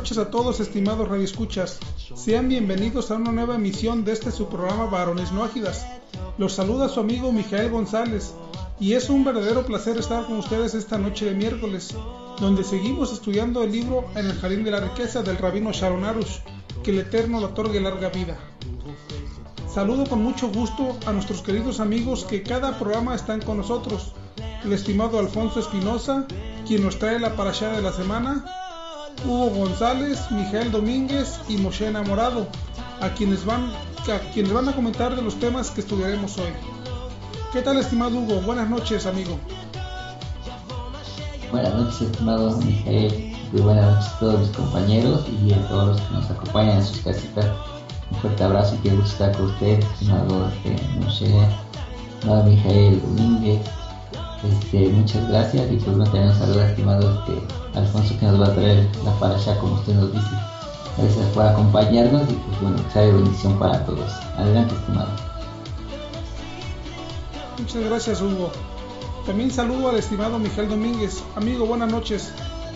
noches a todos, estimados radioescuchas. Sean bienvenidos a una nueva emisión de su programa Varones No Ágidas. Los saluda su amigo Mijael González y es un verdadero placer estar con ustedes esta noche de miércoles, donde seguimos estudiando el libro En el Jardín de la Riqueza del Rabino Sharon Arush, que el Eterno le otorgue larga vida. Saludo con mucho gusto a nuestros queridos amigos que cada programa están con nosotros. El estimado Alfonso Espinosa, quien nos trae la parashá de la semana, Hugo González, Mijael Domínguez y Moshe Enamorado, a quienes van a comentar de los temas que estudiaremos hoy. ¿Qué tal, estimado Hugo? Buenas noches, amigo. Buenas noches, estimado Mijael. Muy buenas noches a todos mis compañeros y a todos los que nos acompañan en sus casitas. Un fuerte abrazo y qué gusto estar con usted, estimado Moshe, estimado Mijael Domínguez. Muchas gracias y pues bueno, también un saludo estimado Alfonso, que nos va a traer la parashá como usted nos dice. Gracias por acompañarnos y pues bueno, trae bendición para todos. Adelante, estimado. Muchas gracias, Hugo. También saludo al estimado Mijael Domínguez. Amigo, buenas noches.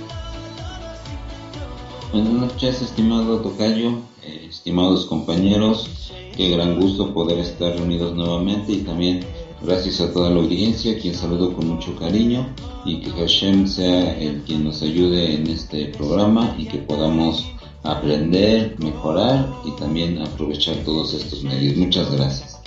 Buenas noches, estimado tocayo, estimados compañeros. Qué gran gusto poder estar reunidos nuevamente y también gracias a toda la audiencia, quien saludo con mucho cariño, y que Hashem sea el quien nos ayude en este programa y que podamos aprender, mejorar y también aprovechar todos estos medios. Muchas gracias.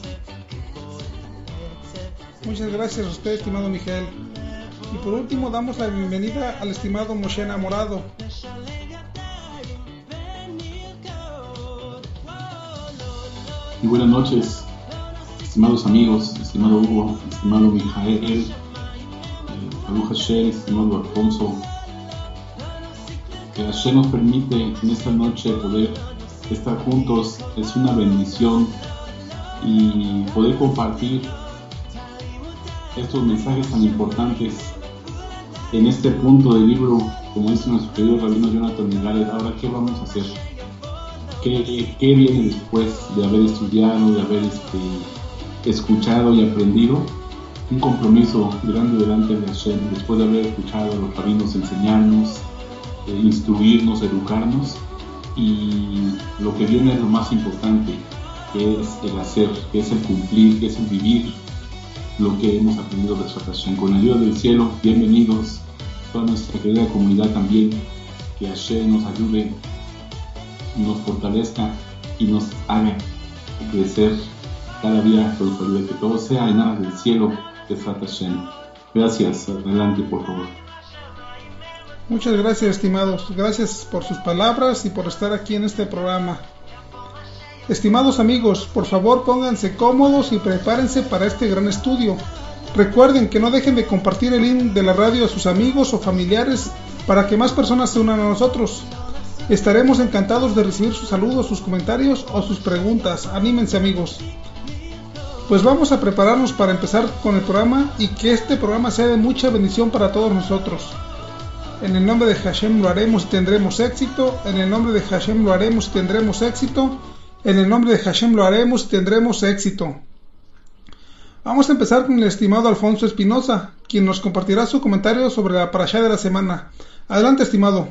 Muchas gracias a usted, estimado Mijael. Y por último damos la bienvenida al estimado Moshe Enamorado. Y buenas noches, estimados amigos, estimado Hugo, estimado Mijael, Baruch Hashem, estimado Alfonso. Que Hashem nos permite en esta noche poder estar juntos, es una bendición, y poder compartir estos mensajes tan importantes en este punto del libro, como dice nuestro querido rabino Jonathan Migaret. Ahora, ¿qué vamos a hacer? ¿Qué viene después de haber estudiado, de haber escuchado y aprendido? Un compromiso grande delante de Hashem, después de haber escuchado a los rabinos enseñarnos, instruirnos, educarnos, y lo que viene es lo más importante, que es el hacer, que es el cumplir, que es el vivir lo que hemos aprendido de Hashem. Con la ayuda del cielo, bienvenidos, toda nuestra querida comunidad también, que Hashem nos ayude, nos fortalezca y nos haga crecer cada día por su ayuda, que todo sea en aras del cielo de Hashem. Gracias, adelante por favor. Muchas gracias, estimados. Gracias por sus palabras y por estar aquí en este programa. Estimados amigos, por favor pónganse cómodos y prepárense para este gran estudio. Recuerden que no dejen de compartir el link de la radio a sus amigos o familiares para que más personas se unan a nosotros. Estaremos encantados de recibir sus saludos, sus comentarios o sus preguntas. Anímense, amigos. Pues vamos a prepararnos para empezar con el programa y que este programa sea de mucha bendición para todos nosotros. En el nombre de Hashem lo haremos y tendremos éxito. En el nombre de Hashem lo haremos y tendremos éxito. En el nombre de Hashem lo haremos y tendremos éxito. Vamos a empezar con el estimado Alfonso Espinosa, quien nos compartirá su comentario sobre la parashá de la semana. Adelante, estimado.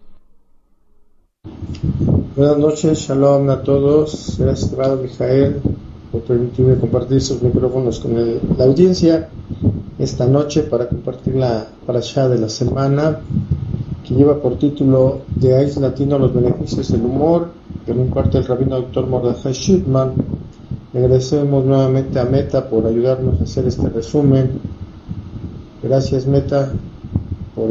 Buenas noches, shalom a todos. Gracias, estimado Mijael, por permitirme compartir estos micrófonos con la audiencia esta noche para compartir la parashá de la semana, que lleva por título De Aiz Latino, los beneficios del humor, que lo imparte el rabino doctor Mordechai Shitman. Le agradecemos nuevamente a Meta por ayudarnos a hacer este resumen. Gracias, Meta, por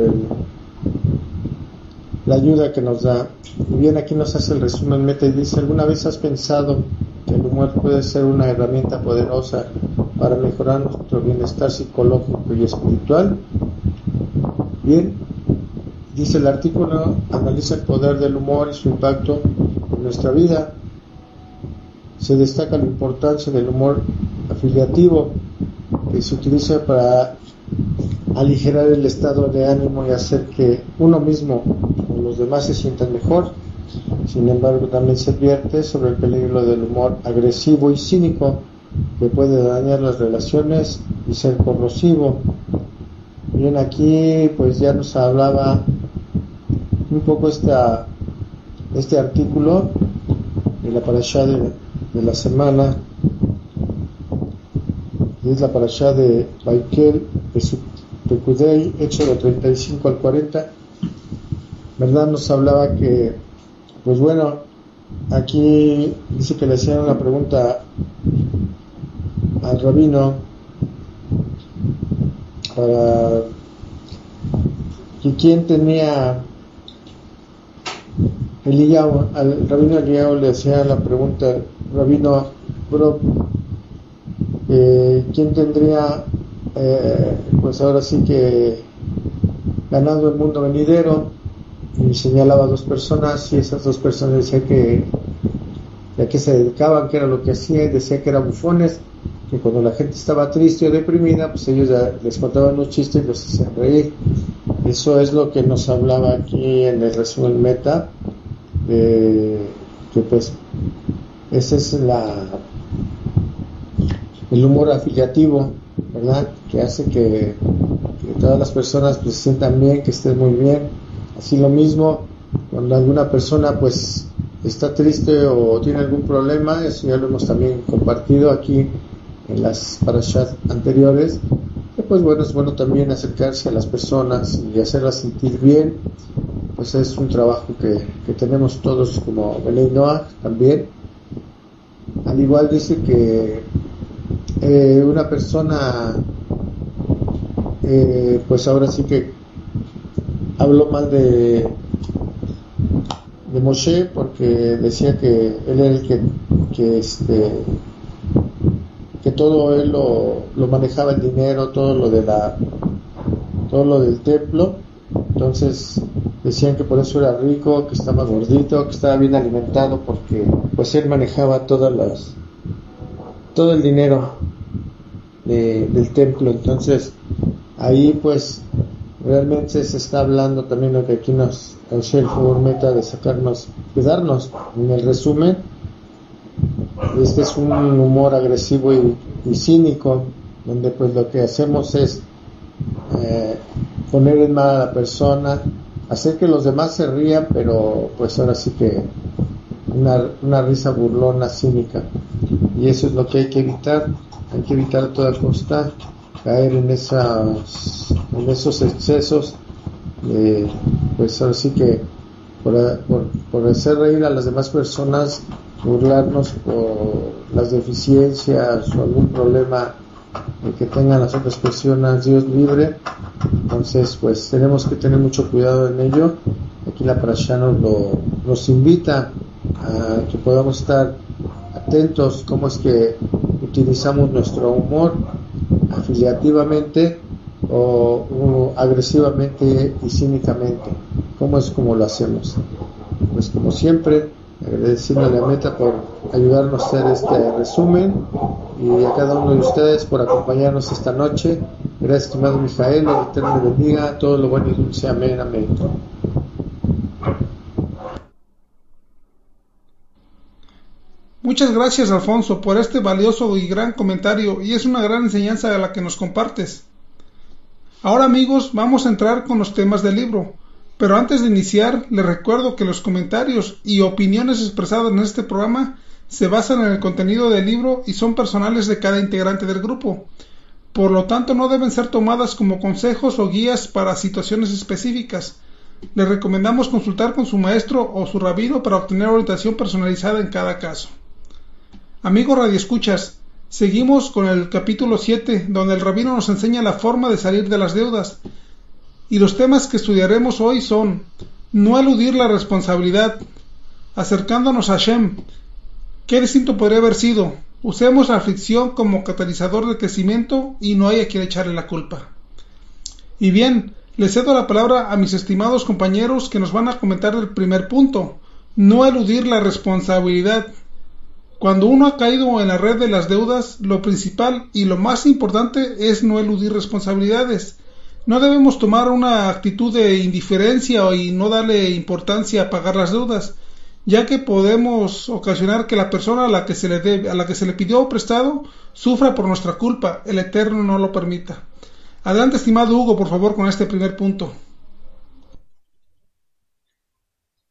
la ayuda que nos da. Y bien, aquí nos hace el resumen Meta y dice: ¿alguna vez has pensado que el humor puede ser una herramienta poderosa para mejorar nuestro bienestar psicológico y espiritual? Bien, dice el artículo, analiza el poder del humor y su impacto en nuestra vida. Se destaca la importancia del humor afiliativo, que se utiliza para aligerar el estado de ánimo y hacer que uno mismo o los demás se sientan mejor. Sin embargo, también se advierte sobre el peligro del humor agresivo y cínico, que puede dañar las relaciones y ser corrosivo. Bien, aquí pues ya nos hablaba un poco esta este artículo de la parashá de la semana. Es la parashá de Baikel, de su Pekudei, hecho de 35 al 40. ¿Verdad? Nos hablaba que, pues bueno, aquí dice que le hacían una pregunta al rabino para que quién tenía Eliyahu. Al rabino Eliyahu le hacía la pregunta, rabino Brock, quién tendría pues ahora sí que ganado el mundo venidero, y señalaba a dos personas, y esas dos personas decía que a qué se dedicaban, qué era lo que hacían, y decía que eran bufones, que cuando la gente estaba triste o deprimida, pues ellos les contaban unos chistes y los hacían reír. Eso es lo que nos hablaba aquí en el resumen Meta, que pues ese es el humor afiliativo, ¿verdad? Que hace que todas las personas pues se sientan bien, que estén muy bien. Así lo mismo, cuando alguna persona pues está triste o tiene algún problema, eso ya lo hemos también compartido aquí en las parashas anteriores, que pues bueno, es bueno también acercarse a las personas y hacerlas sentir bien. Pues es un trabajo que tenemos todos como Benei Noach también. Al igual dice que una persona pues ahora sí que habló mal de Moshe, porque decía que él era el que todo él lo manejaba, el dinero, todo lo del templo. Entonces decían que por eso era rico, que estaba gordito, que estaba bien alimentado, porque pues él manejaba todo el dinero del templo. Entonces ahí pues realmente se está hablando también lo que aquí nos causó el favor Meta de darnos en el resumen. Este es un humor agresivo y cínico, donde pues lo que hacemos es poner en mal a la persona, hacer que los demás se rían, pero pues ahora sí que una risa burlona, cínica, y eso es lo que hay que evitar a toda costa, caer en esos excesos, pues ahora sí que por hacer reír a las demás personas, burlarnos por las deficiencias o algún problema que tengan las otras personas, Dios libre. Entonces pues tenemos que tener mucho cuidado en ello. Aquí la parashá nos invita a que podamos estar atentos cómo es que utilizamos nuestro humor afiliativamente o agresivamente y cínicamente, cómo es como lo hacemos. Pues como siempre, agradeciéndole a Meta por ayudarnos a hacer este resumen, y a cada uno de ustedes por acompañarnos esta noche. Gracias, estimado Mijael, el Eterno le bendiga, todo lo bueno y dulce, amén, amén. Muchas gracias, Alfonso, por este valioso y gran comentario, y es una gran enseñanza a la que nos compartes. Ahora, amigos, vamos a entrar con los temas del libro, pero antes de iniciar, les recuerdo que los comentarios y opiniones expresadas en este programa se basan en el contenido del libro y son personales de cada integrante del grupo. Por lo tanto, no deben ser tomadas como consejos o guías para situaciones específicas. Les recomendamos consultar con su maestro o su rabino para obtener orientación personalizada en cada caso. Amigos radioescuchas, seguimos con el capítulo 7, donde el rabino nos enseña la forma de salir de las deudas. Y los temas que estudiaremos hoy son: no eludir la responsabilidad, acercándonos a Hashem. ¿Qué distinto podría haber sido? Usemos la aflicción como catalizador de crecimiento y no hay a quien echarle la culpa. Y bien, les cedo la palabra a mis estimados compañeros que nos van a comentar el primer punto: no eludir la responsabilidad. Cuando uno ha caído en la red de las deudas, lo principal y lo más importante es no eludir responsabilidades. No debemos tomar una actitud de indiferencia y no darle importancia a pagar las deudas, ya que podemos ocasionar que la persona a la que se le pidió prestado sufra por nuestra culpa. El Eterno no lo permita. Adelante, estimado Hugo, por favor, con este primer punto.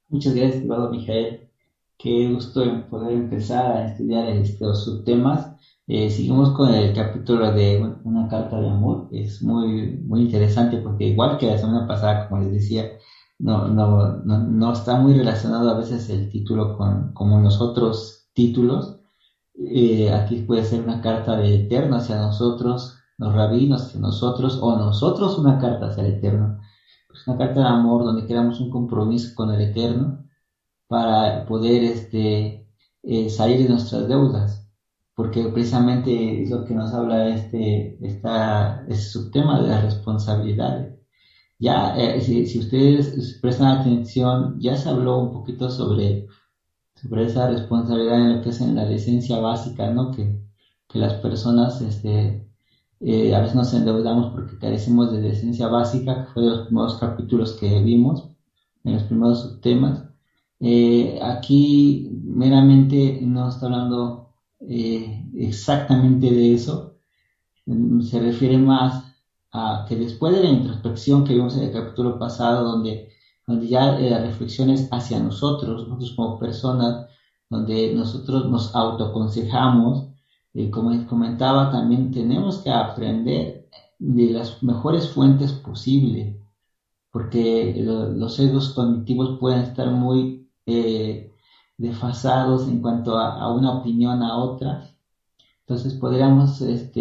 Muchas gracias, estimado Mijael. Qué gusto en poder empezar a estudiar estos subtemas. Seguimos con el capítulo de una carta de amor. Es muy interesante porque igual que la semana pasada, como les decía, no está muy relacionado a veces el título con como los otros títulos. Aquí puede ser una carta del Eterno hacia nosotros, los rabinos hacia nosotros, o nosotros una carta hacia el Eterno. Pues una carta de amor donde queramos un compromiso con el Eterno para poder salir de nuestras deudas, porque precisamente es lo que nos habla este subtema de las responsabilidades. Ya, si ustedes prestan atención, ya se habló un poquito sobre esa responsabilidad en lo que es en la licencia básica, ¿no? Que las personas, a veces nos endeudamos porque carecemos de licencia básica, que fue de los primeros capítulos que vimos, en los primeros subtemas. Aquí meramente no está hablando exactamente de eso. Se refiere más a que después de la introspección que vimos en el capítulo pasado, donde ya la reflexión es hacia nosotros como personas, donde nosotros nos autoaconsejamos, como les comentaba, también tenemos que aprender de las mejores fuentes posibles, porque los sesgos cognitivos pueden estar muy desfasados en cuanto a una opinión a otra. Entonces podríamos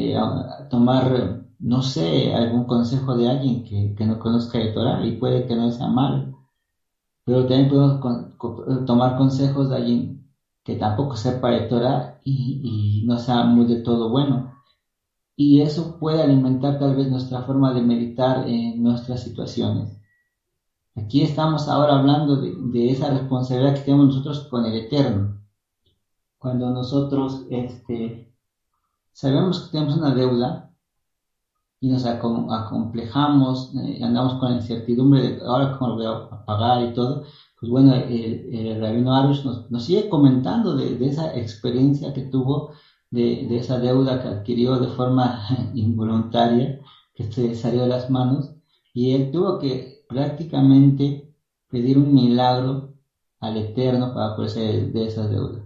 tomar, no sé, algún consejo de alguien que no conozca de Torah y puede que no sea malo, pero también podemos tomar consejos de alguien que tampoco sepa de Torah y no sea muy de todo bueno. Y eso puede alimentar tal vez nuestra forma de meditar en nuestras situaciones. Aquí estamos ahora hablando de esa responsabilidad que tenemos nosotros con el Eterno. Cuando nosotros sabemos que tenemos una deuda y nos acomplejamos, andamos con la incertidumbre de ahora cómo lo voy a pagar y todo, pues bueno, el Rabino Arush nos sigue comentando de esa experiencia que tuvo, de esa deuda que adquirió de forma involuntaria, que se salió de las manos, y él tuvo que prácticamente pedir un milagro al Eterno para poder salir de esa deuda.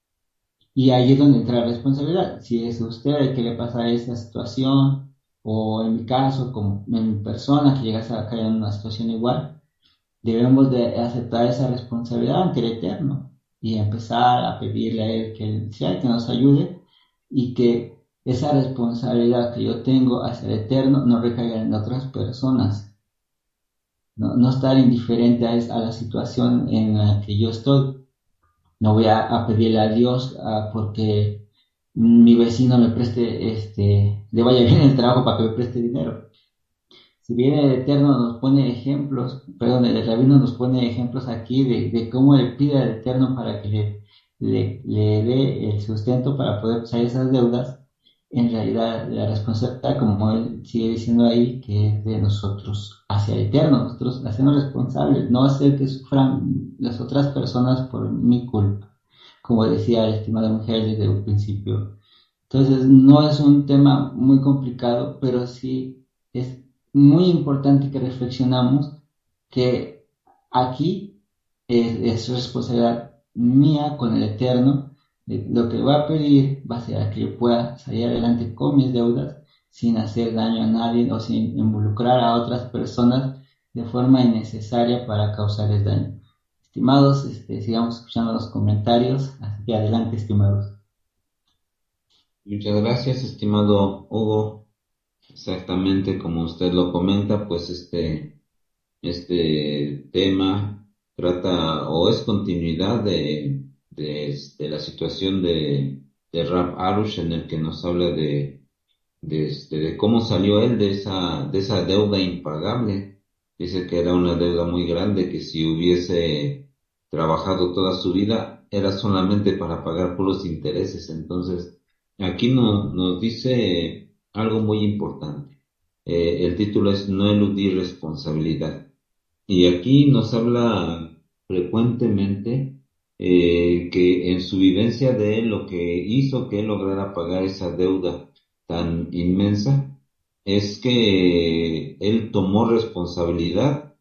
Y ahí es donde entra la responsabilidad. Si es usted el que le pasa esa situación, o en mi caso, como en mi persona, que llegas a caer en una situación igual, debemos de aceptar esa responsabilidad ante el Eterno y empezar a pedirle a Él que Él sea el que nos ayude y que esa responsabilidad que yo tengo hacia el Eterno no recaiga en otras personas. No estar indiferente a la situación en la que yo estoy. No voy a pedirle a Dios porque mi vecino me preste, le vaya bien el trabajo para que me preste dinero. Si bien el Eterno nos pone ejemplos, perdón, el Rabino nos pone ejemplos aquí de cómo le pide al Eterno para que le dé el sustento para poder salir esas deudas, en realidad la responsabilidad, como él sigue diciendo ahí, que es de nosotros hacia el Eterno, nosotros hacernos responsables, no hacer que sufran las otras personas por mi culpa, como decía el estimado mujer desde un principio. Entonces, no es un tema muy complicado, pero sí es muy importante que reflexionamos que aquí es responsabilidad mía con el Eterno. Lo que voy a pedir va a ser a que yo pueda salir adelante con mis deudas sin hacer daño a nadie o sin involucrar a otras personas de forma innecesaria para causarles daño. Estimados, sigamos escuchando los comentarios, así que adelante, estimados. Muchas gracias, estimado Hugo. Exactamente como usted lo comenta, pues este tema trata o es continuidad de la situación de Rab Arush, en el que nos habla de cómo salió él de esa deuda impagable. Dice que era una deuda muy grande, que si hubiese trabajado toda su vida era solamente para pagar por los intereses. Entonces, aquí nos dice algo muy importante. El título es No eludir responsabilidad. Y aquí nos habla frecuentemente que en su vivencia de él, lo que hizo que él lograra pagar esa deuda tan inmensa es que él tomó responsabilidad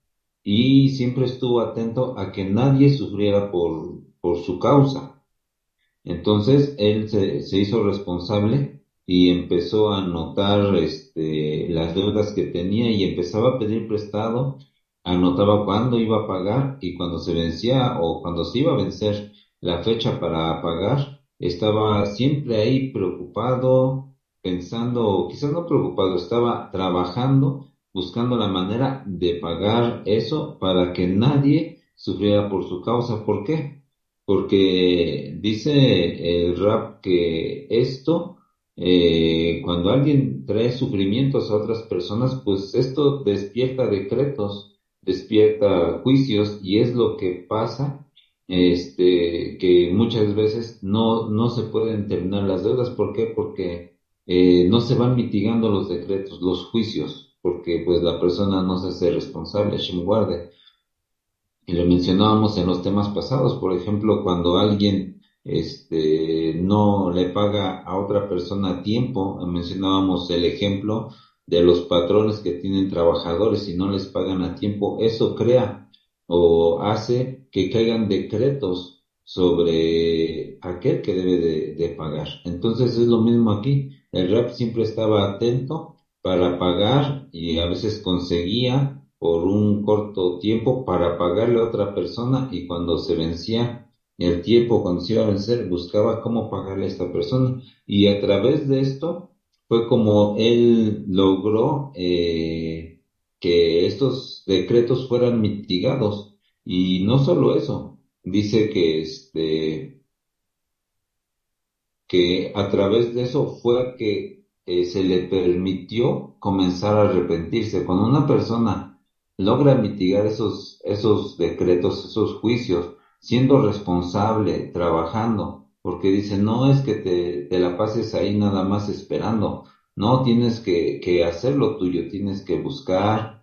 y siempre estuvo atento a que nadie sufriera por su causa. Entonces él se hizo responsable y empezó a anotar las deudas que tenía y empezaba a pedir prestado, anotaba cuándo iba a pagar y cuando se vencía o cuando se iba a vencer la fecha para pagar, estaba siempre ahí preocupado, pensando, o quizás no preocupado, estaba trabajando, buscando la manera de pagar eso para que nadie sufriera por su causa. ¿Por qué? Porque dice el rap que esto, cuando alguien trae sufrimientos a otras personas, pues esto despierta decretos, despierta juicios, y es lo que pasa, que muchas veces no se pueden terminar las deudas. ¿Por qué? Porque no se van mitigando los decretos, los juicios, porque pues la persona no se hace responsable, Shem guarde. Y lo mencionábamos en los temas pasados, por ejemplo, cuando alguien no le paga a otra persona a tiempo, mencionábamos el ejemplo de los patrones que tienen trabajadores y no les pagan a tiempo, eso crea o hace que caigan decretos sobre aquel que debe de pagar. Entonces es lo mismo aquí, el rap siempre estaba atento para pagar y a veces conseguía por un corto tiempo para pagarle a otra persona, y cuando se vencía el tiempo, cuando se iba a vencer, buscaba cómo pagarle a esta persona, y a través de esto fue como él logró que estos decretos fueran mitigados. Y no solo eso, dice que a través de eso fue que se le permitió comenzar a arrepentirse. Cuando una persona logra mitigar esos decretos, esos juicios, siendo responsable, trabajando, porque dice, no es que te la pases ahí nada más esperando, no, tienes que hacer lo tuyo, tienes que buscar,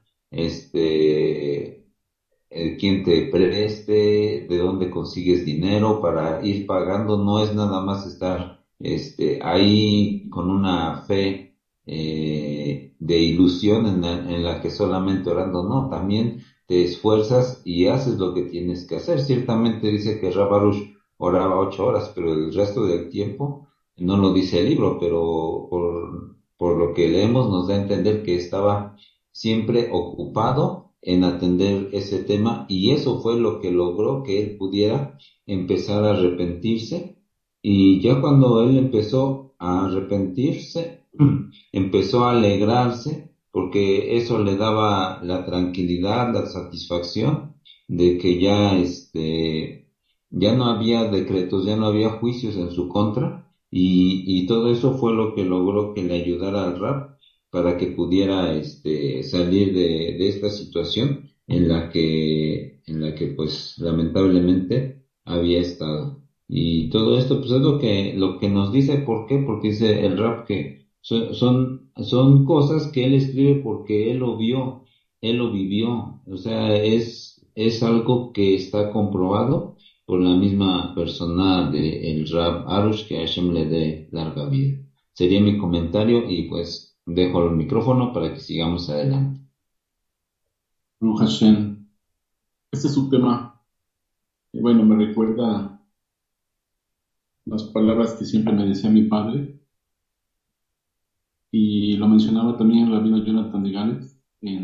quién te preste, de dónde consigues dinero para ir pagando. No es nada más estar ahí con una fe de ilusión en la que solamente orando, no, también te esfuerzas y haces lo que tienes que hacer. Ciertamente dice que Rabarush oraba 8 horas, pero el resto del tiempo no lo dice el libro, pero por lo que leemos nos da a entender que estaba siempre ocupado en atender ese tema, y eso fue lo que logró que él pudiera empezar a arrepentirse. Y ya cuando él empezó a arrepentirse, empezó a alegrarse, porque eso le daba la tranquilidad, la satisfacción de que ya no había decretos, ya no había juicios en su contra, y todo eso fue lo que logró que le ayudara al rap para que pudiera salir de esta situación en la que pues lamentablemente había estado. Y todo esto pues es lo que nos dice. ¿Por qué? Porque dice el rap que son cosas que él escribe porque él lo vio, él lo vivió. O sea, es algo que está comprobado por la misma persona del rap Arush, que Hashem le dé larga vida. Sería mi comentario, y pues dejo el micrófono para que sigamos adelante. Baruch Hashem. Este es un tema, bueno, me recuerda las palabras que siempre me decía mi padre, y lo mencionaba también el rabino Jonathan de Gales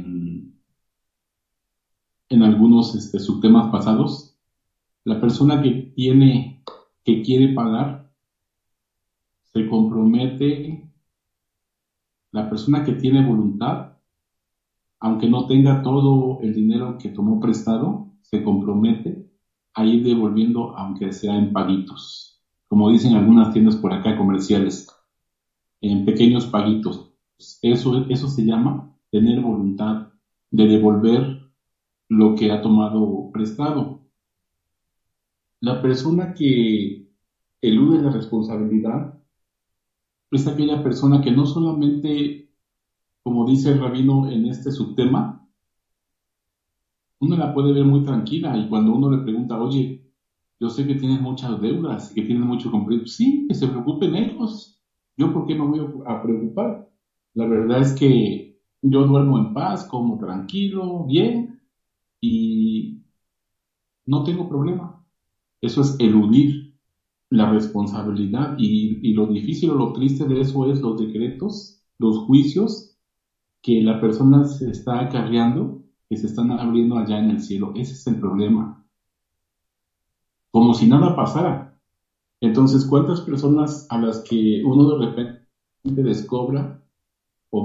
en algunos subtemas pasados. La persona que quiere pagar, se compromete. La persona que tiene voluntad, aunque no tenga todo el dinero que tomó prestado, se compromete a ir devolviendo, aunque sea en paguitos. Como dicen algunas tiendas por acá comerciales, en pequeños paguitos. Eso se llama tener voluntad de devolver lo que ha tomado prestado. La persona que elude la responsabilidad es aquella persona que no solamente, como dice el rabino en este subtema, uno la puede ver muy tranquila, y cuando uno le pregunta, oye, yo sé que tienes muchas deudas y que tienes mucho compromiso, sí, que se preocupen ellos. ¿Yo por qué me voy a preocupar? La verdad es que yo duermo en paz, como tranquilo, bien, y no tengo problema. Eso es eludir la responsabilidad y lo difícil o lo triste de eso es los decretos, los juicios que la persona se está acarreando, que se están abriendo allá en el cielo. Ese es el problema. Como si nada pasara. Entonces, ¿cuántas personas a las que uno de repente les cobra o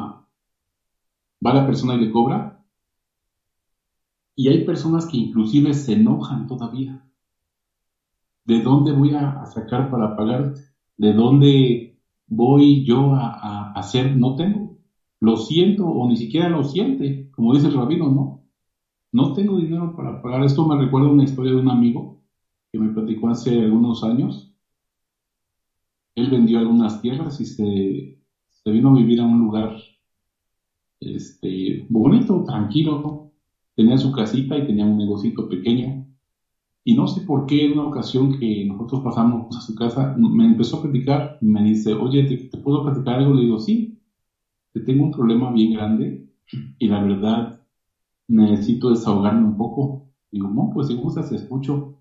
va la persona y le cobra? Y hay personas que inclusive se enojan todavía. ¿De dónde voy a sacar para pagarte? ¿De dónde voy yo a hacer? No tengo. Lo siento o ni siquiera lo siente, como dice el rabino, ¿no? No tengo dinero para pagar. Esto me recuerda una historia de un amigo que me platicó hace algunos años. Él vendió algunas tierras y se vino a vivir a un lugar bonito, tranquilo. Tenía su casita y tenía un negocito pequeño. Y no sé por qué en una ocasión que nosotros pasamos a su casa, me empezó a platicar, me dice, oye, ¿te puedo platicar algo? Le digo, sí, te tengo un problema bien grande y la verdad necesito desahogarme un poco. Digo, no, pues si gustas, te escucho.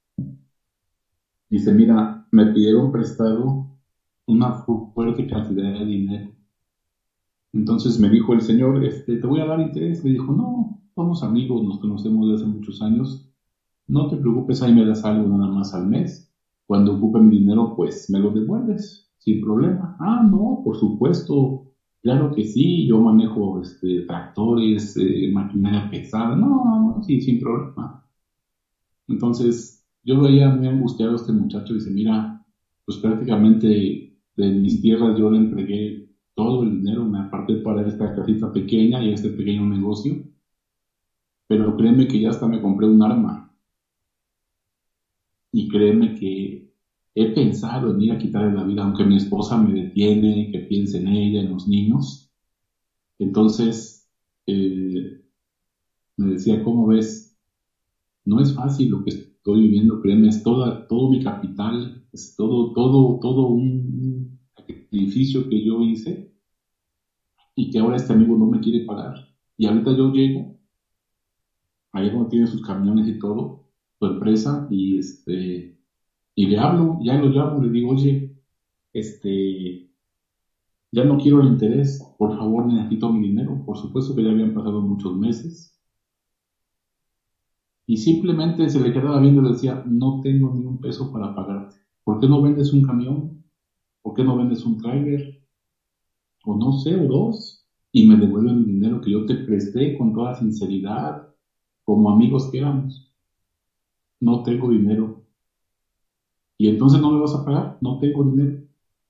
Dice, mira, me pidieron prestado una fuerte cantidad de dinero. Entonces me dijo el señor, te voy a dar interés. Le dijo, no, somos amigos, nos conocemos desde hace muchos años. No te preocupes, ahí me das algo nada más al mes. Cuando ocupe mi dinero, pues me lo devuelves, sin problema. Ah, no, por supuesto, claro que sí, yo manejo tractores, maquinaria pesada. No, no, no, sí, sin problema. Entonces, yo veía muy angustiado a este muchacho y dice, mira, pues prácticamente de mis tierras yo le entregué todo el dinero, me aparté para esta casita pequeña y este pequeño negocio, pero créeme que ya hasta me compré un arma. Y créeme que he pensado en ir a quitarle la vida, aunque mi esposa me detiene, que piense en ella, en los niños. Entonces, me decía, ¿cómo ves? No es fácil lo que estoy viviendo, créeme, es todo mi capital, es todo un sacrificio que yo hice y que ahora este amigo no me quiere pagar. Y ahorita yo llego, ahí donde tiene sus camiones y todo, su empresa, y le hablo, ya lo llamo, le digo, oye, ya no quiero el interés, por favor necesito mi dinero. Por supuesto que ya habían pasado muchos meses. Y simplemente se le quedaba viendo y le decía, no tengo ni un peso para pagarte. ¿Por qué no vendes un camión? ¿Por qué no vendes un tráiler? O no sé, o dos. Y me devuelven el dinero que yo te presté con toda sinceridad, como amigos que éramos. No tengo dinero. ¿Y entonces no me vas a pagar? No tengo dinero.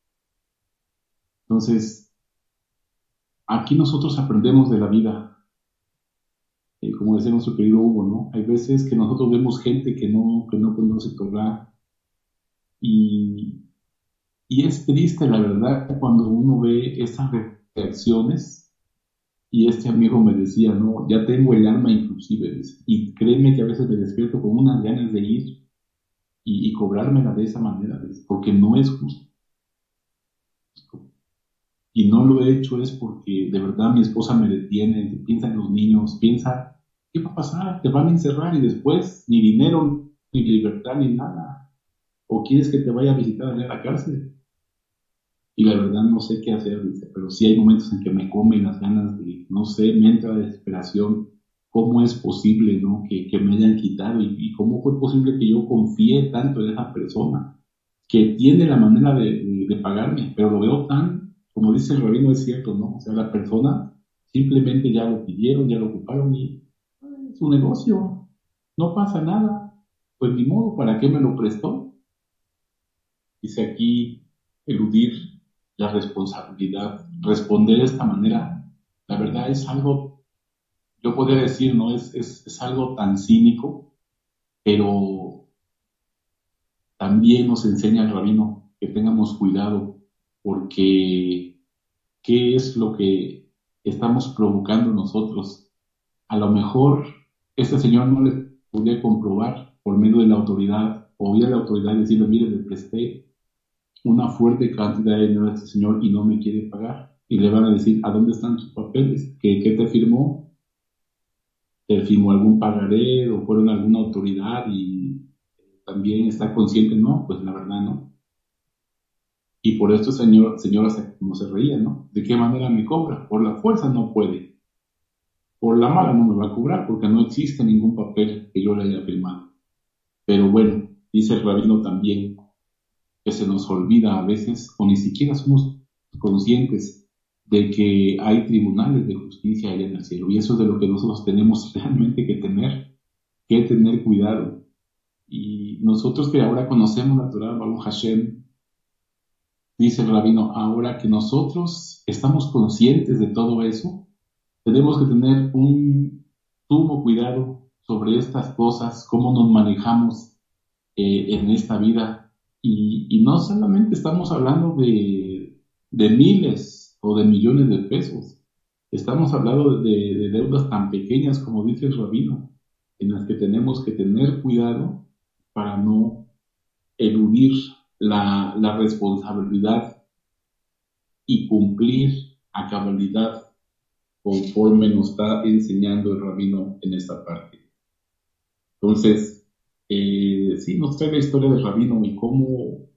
Entonces, aquí nosotros aprendemos de la vida. Como decía nuestro querido Hugo, ¿no? Hay veces que nosotros vemos gente que no conoce Torah y, y es triste, la verdad, cuando uno ve esas reacciones. Y este amigo me decía, no, ya tengo el alma inclusive, dice, y créeme que a veces me despierto con unas ganas de ir y cobrármela de esa manera, dice, porque no es justo. Y no lo he hecho es porque de verdad mi esposa me detiene, piensa en los niños, piensa, ¿qué va a pasar? Te van a encerrar y después ni dinero, ni libertad, ni nada. ¿O quieres que te vaya a visitar allá a la cárcel? Y la verdad no sé qué hacer, dice, pero sí hay momentos en que me comen las ganas de, no sé, me entra desesperación. ¿Cómo es posible, no? Que me hayan quitado y cómo fue posible que yo confíe tanto en esa persona que tiene la manera de pagarme, pero lo veo tan, como dice el rabino, es cierto, ¿no? O sea, la persona simplemente ya lo pidieron, ya lo ocuparon y es un negocio, no pasa nada, pues ni modo, ¿para qué me lo prestó? Dice aquí, eludir la responsabilidad, responder de esta manera, la verdad es algo, yo podría decir, ¿no? Es algo tan cínico, pero también nos enseña el rabino que tengamos cuidado, porque ¿qué es lo que estamos provocando nosotros? A lo mejor este señor no le podía comprobar por medio de la autoridad, o vía la autoridad decirle, mire, le presté una fuerte cantidad de dinero a este señor y no me quiere pagar. Y le van a decir, ¿a dónde están tus papeles? ¿Qué te firmó? firmó algún pagaré o fueron alguna autoridad y también está consciente, no, pues la verdad no. Y por esto señora como se reía, ¿no? ¿De qué manera me cobra? Por la fuerza no puede. Por la mala no me va a cobrar porque no existe ningún papel que yo le haya firmado. Pero bueno, dice el rabino también que se nos olvida a veces o ni siquiera somos conscientes de que hay tribunales de justicia allá en el cielo. Y eso es de lo que nosotros tenemos realmente que tener cuidado. Y nosotros que ahora conocemos la Torah, Baruch Hashem, dice el rabino, ahora que nosotros estamos conscientes de todo eso, tenemos que tener un sumo cuidado sobre estas cosas, cómo nos manejamos en esta vida. Y no solamente estamos hablando de miles o de millones de pesos, estamos hablando de deudas tan pequeñas como dice el rabino, en las que tenemos que tener cuidado para no eludir la responsabilidad y cumplir a cabalidad conforme nos está enseñando el rabino en esta parte. Entonces, sí, nos trae la historia del rabino y cómo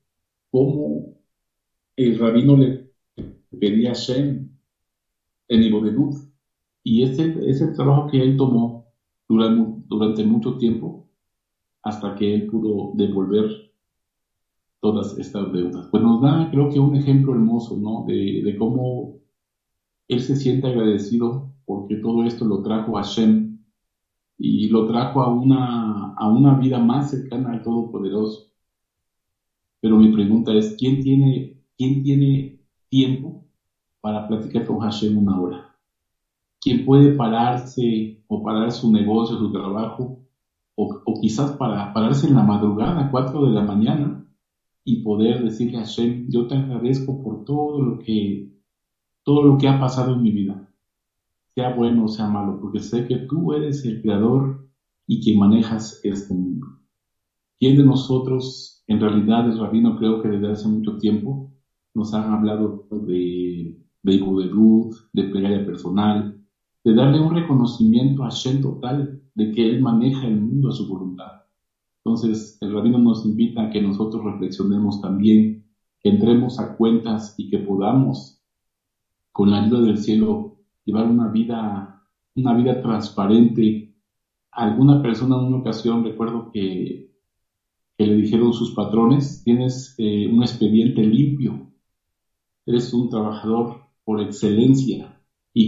el rabino le pedía a Shem en Ibodedut, y es el trabajo que él tomó durante mucho tiempo hasta que él pudo devolver todas estas deudas. Pues nos da, creo que un ejemplo hermoso, ¿no? De cómo él se siente agradecido porque todo esto lo trajo a Shem y lo trajo a una vida más cercana al Todopoderoso. Pero mi pregunta es, ¿quién tiene tiempo para platicar con Hashem una hora? ¿Quién puede pararse o parar su negocio, su trabajo, o quizás pararse en la madrugada, 4 de la mañana, y poder decirle a Hashem, yo te agradezco por todo lo que ha pasado en mi vida, sea bueno o sea malo, porque sé que tú eres el creador y que manejas este mundo? ¿Quién de nosotros, en realidad el rabino creo que desde hace mucho tiempo nos han hablado de Ibodedut, de plegaria personal, de darle un reconocimiento a Hashem total, de que Él maneja el mundo a su voluntad? Entonces el rabino nos invita a que nosotros reflexionemos también, que entremos a cuentas y que podamos, con la ayuda del cielo, llevar una vida transparente. A alguna persona en una ocasión recuerdo que le dijeron sus patrones, tienes un expediente limpio, eres un trabajador por excelencia, y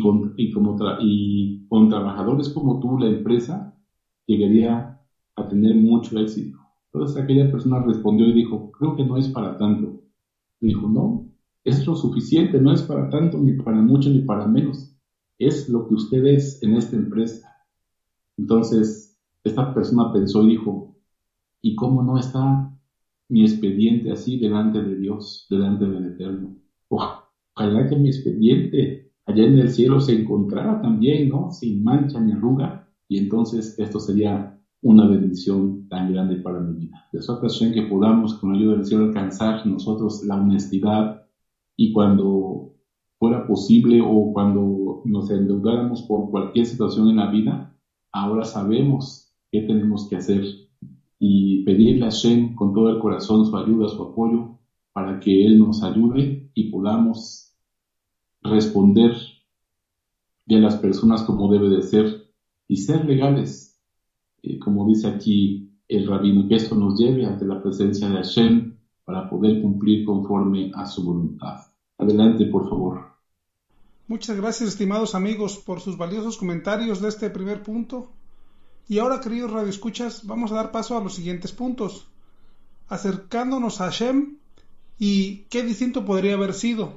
con trabajadores como tú la empresa llegaría a tener mucho éxito. Entonces aquella persona respondió y dijo, creo que no es para tanto. Dijo, no, es lo suficiente, no es para tanto, ni para mucho, ni para menos. Es lo que usted es en esta empresa. Entonces, esta persona pensó y dijo, ¿y cómo no está mi expediente así delante de Dios, delante del Eterno? Ojalá que mi expediente allá en el cielo se encontrara también, ¿no? Sin mancha ni arruga, y entonces esto sería una bendición tan grande para mi vida. De esa ocasión que podamos, con la ayuda del cielo, alcanzar nosotros la honestidad, y cuando fuera posible o cuando nos endeudáramos por cualquier situación en la vida, ahora sabemos qué tenemos que hacer y pedirle a Hashem con todo el corazón su ayuda, su apoyo, para que Él nos ayude y podamos responder de las personas como debe de ser y ser legales, como dice aquí el rabino, que esto nos lleve ante la presencia de Hashem para poder cumplir conforme a su voluntad. Adelante, por favor. Muchas gracias, estimados amigos, por sus valiosos comentarios de este primer punto. Y ahora, queridos radioescuchas, vamos a dar paso a los siguientes puntos, acercándonos a Hashem y qué distinto podría haber sido.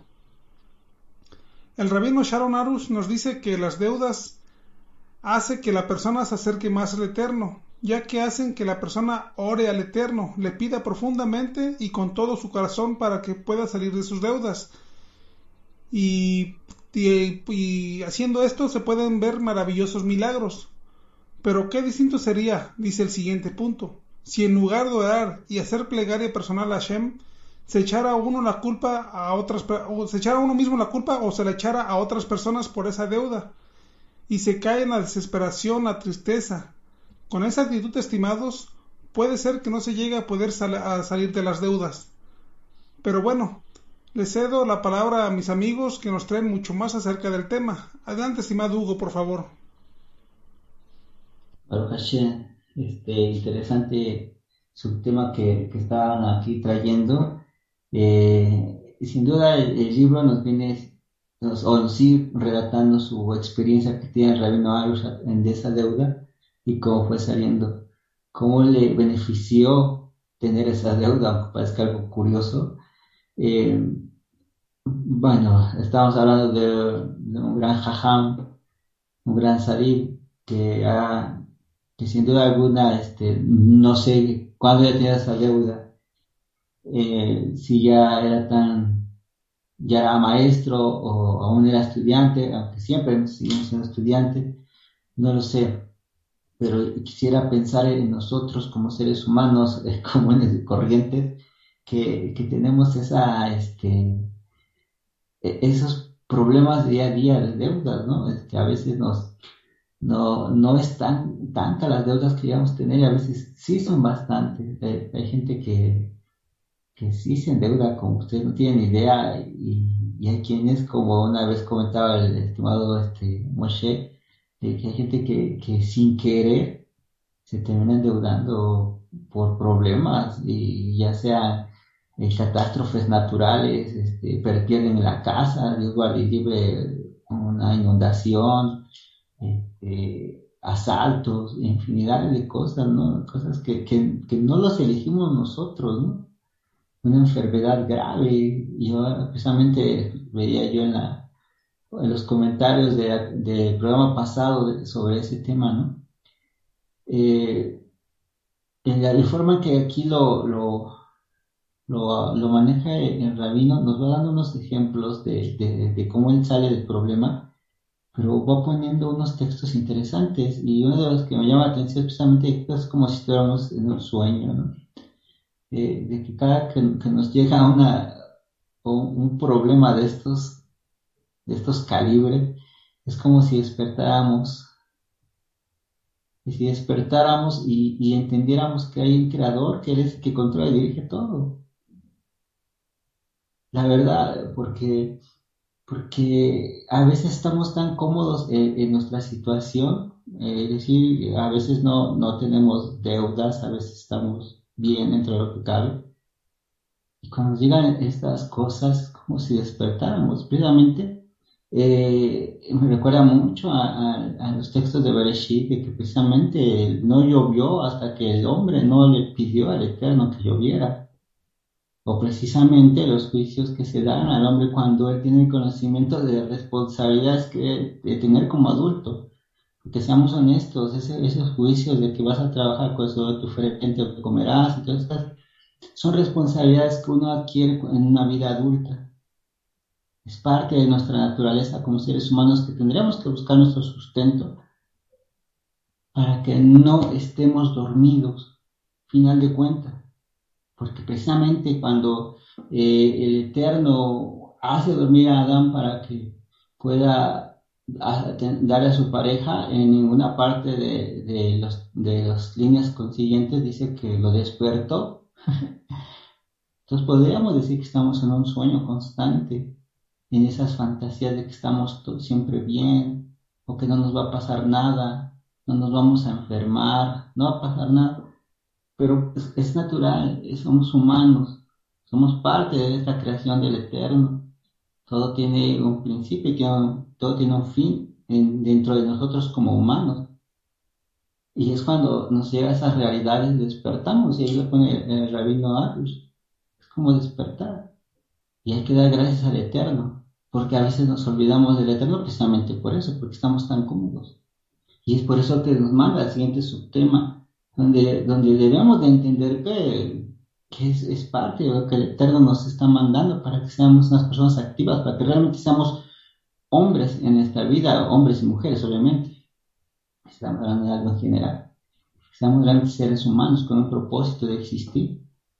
El rabino Sharon Arush nos dice que las deudas hacen que la persona se acerque más al Eterno, ya que hacen que la persona ore al Eterno, le pida profundamente y con todo su corazón para que pueda salir de sus deudas. Y haciendo esto se pueden ver maravillosos milagros. Pero qué distinto sería, dice el siguiente punto, si en lugar de orar y hacer plegaria personal a Hashem, se echara uno la culpa o se le echara a otras personas por esa deuda. y se cae en la desesperación, la tristeza. Con esa actitud, estimados, puede ser que no se llegue a poder salir de las deudas. Pero bueno, les cedo la palabra a mis amigos que nos traen mucho más acerca del tema. Adelante, estimado Hugo, por favor. Baruch Hashem, interesante subtema que estaban aquí trayendo. Sin duda el libro nos sigue relatando su experiencia que tiene el Rabino Arush de esa deuda y cómo fue saliendo, cómo le benefició tener esa deuda, aunque parezca algo curioso. Bueno, estamos hablando de un gran jajam, un gran salib, que sin duda alguna, no sé cuándo ya tenía esa deuda, si ya era maestro o aún era estudiante, aunque siempre seguimos siendo estudiantes, no lo sé, pero quisiera pensar en nosotros como seres humanos comunes y corrientes, que tenemos esos problemas día a día de deudas, ¿no? A veces no es tanta las deudas que íbamos a tener, y a veces sí son bastantes. Hay gente que sí se endeuda como ustedes no tienen idea, y hay quienes, como una vez comentaba el estimado Moshe, de que hay gente que sin querer se termina endeudando por problemas, y ya sea catástrofes naturales, pierden la casa, Dios guarde y libre, una inundación, asaltos, infinidad de cosas, ¿no? Cosas que no los elegimos nosotros, ¿no? Una enfermedad grave. Yo precisamente veía yo en los comentarios del programa pasado sobre ese tema, ¿no? En la forma que aquí lo maneja el rabino, nos va dando unos ejemplos de cómo él sale del problema, pero va poniendo unos textos interesantes, y uno de los que me llama la atención es precisamente es como si estuviéramos en un sueño, ¿no? De que cada que nos llega un problema de estos calibres, es como si despertáramos, y entendiéramos que hay un creador que es el que controla y dirige todo. La verdad, porque a veces estamos tan cómodos en nuestra situación, es decir, a veces no tenemos deudas, a veces estamos bien dentro de lo que cabe, y cuando nos llegan estas cosas es como si despertáramos. Precisamente me recuerda mucho a los textos de Bereshit, de que precisamente no llovió hasta que el hombre no le pidió al Eterno que lloviera. O precisamente los juicios que se dan al hombre cuando él tiene el conocimiento de responsabilidades que de tener como adulto. Porque seamos honestos, esos juicios de que vas a trabajar con eso de tu frente o que comerás y todas estas, son responsabilidades que uno adquiere en una vida adulta. Es parte de nuestra naturaleza como seres humanos, que tendríamos que buscar nuestro sustento para que no estemos dormidos, final de cuentas. Porque precisamente cuando el Eterno hace dormir a Adán para que pueda darle a su pareja, en ninguna parte de las líneas consiguientes dice que lo despertó. Entonces podríamos decir que estamos en un sueño constante, en esas fantasías de que estamos siempre bien, o que no nos va a pasar nada, no nos vamos a enfermar, no va a pasar nada. Pero es natural, somos humanos, somos parte de esta creación del Eterno. Todo tiene un principio y todo tiene un fin dentro de nosotros como humanos. Y es cuando nos llega esas realidades, despertamos, y ahí lo pone el Rabino Arush. Es como despertar. Y hay que dar gracias al Eterno, porque a veces nos olvidamos del Eterno precisamente por eso, porque estamos tan cómodos. Y es por eso que nos manda el siguiente subtema, donde debemos de entender que es parte de lo que el Eterno nos está mandando, para que seamos unas personas activas, para que realmente seamos hombres en esta vida, hombres y mujeres, obviamente. Estamos hablando de algo en general. Que seamos realmente seres humanos con un propósito de existir.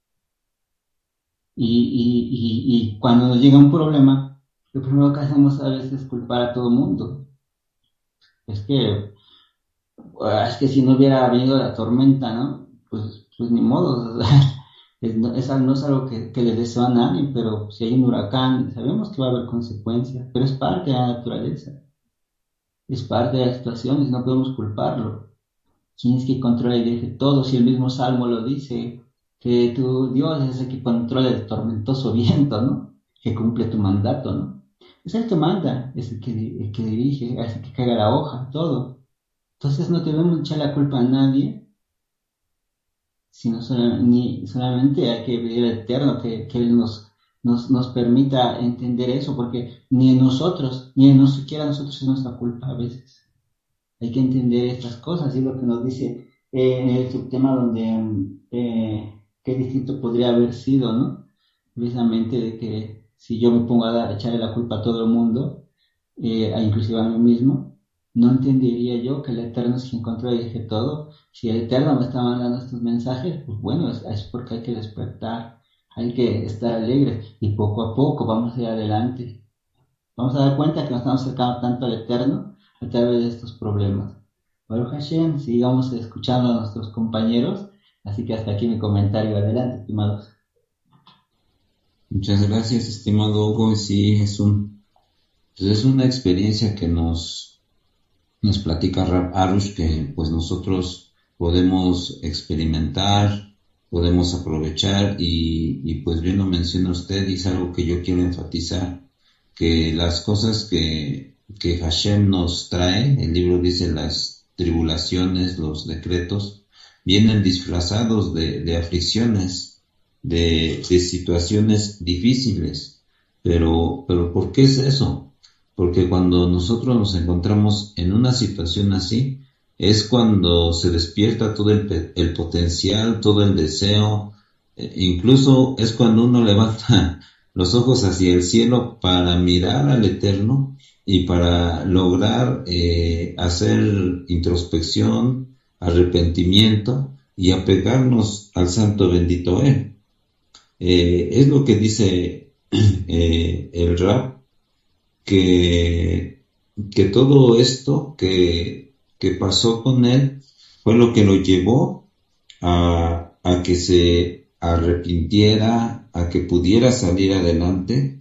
Y cuando nos llega un problema, lo primero que hacemos a veces es culpar a todo el mundo. Es que si no hubiera venido la tormenta, ¿no? Pues ni modo, o sea, no es algo que le deseo a nadie, pero si hay un huracán, sabemos que va a haber consecuencias, pero es parte de la naturaleza, es parte de las situaciones, no podemos culparlo. ¿Quién es que controla y dirige todo? Si el mismo Salmo lo dice, que tu Dios es el que controla el tormentoso viento, ¿no? Que cumple tu mandato, ¿no? Es el que manda, es el que dirige, es el que caga la hoja, todo. Entonces no debemos echar la culpa a nadie, sino solamente hay que pedir al Eterno que Él nos permita entender eso, porque ni en nosotros, ni en siquiera nosotros es nuestra culpa a veces. Hay que entender estas cosas, y lo que nos dice en el subtema donde qué distinto podría haber sido, ¿no? Precisamente de que si yo me pongo a echarle la culpa a todo el mundo, inclusive a mí mismo, no entendería yo que el Eterno es quien controla y dirige todo. Si el Eterno me está mandando estos mensajes, pues bueno, es porque hay que despertar, hay que estar alegres, y poco a poco vamos a ir adelante. Vamos a dar cuenta que nos estamos acercando tanto al Eterno a través de estos problemas. Baruch Hashem, sigamos escuchando a nuestros compañeros. Así que hasta aquí mi comentario. Adelante, estimados. Muchas gracias, estimado Hugo. Sí, es una experiencia que nos platica Rab Arush, que pues nosotros podemos experimentar, podemos aprovechar, y pues bien lo menciona usted, y es algo que yo quiero enfatizar, que las cosas que Hashem nos trae, el libro dice las tribulaciones, los decretos, vienen disfrazados de aflicciones, de situaciones difíciles. Pero ¿por qué es eso? Porque cuando nosotros nos encontramos en una situación así, es cuando se despierta todo el potencial, todo el deseo, incluso es cuando uno levanta los ojos hacia el cielo para mirar al Eterno y para lograr hacer introspección, arrepentimiento y apegarnos al santo bendito Él. Es lo que dice el Rab, que todo esto que pasó con él fue lo que lo llevó a que se arrepintiera, a que pudiera salir adelante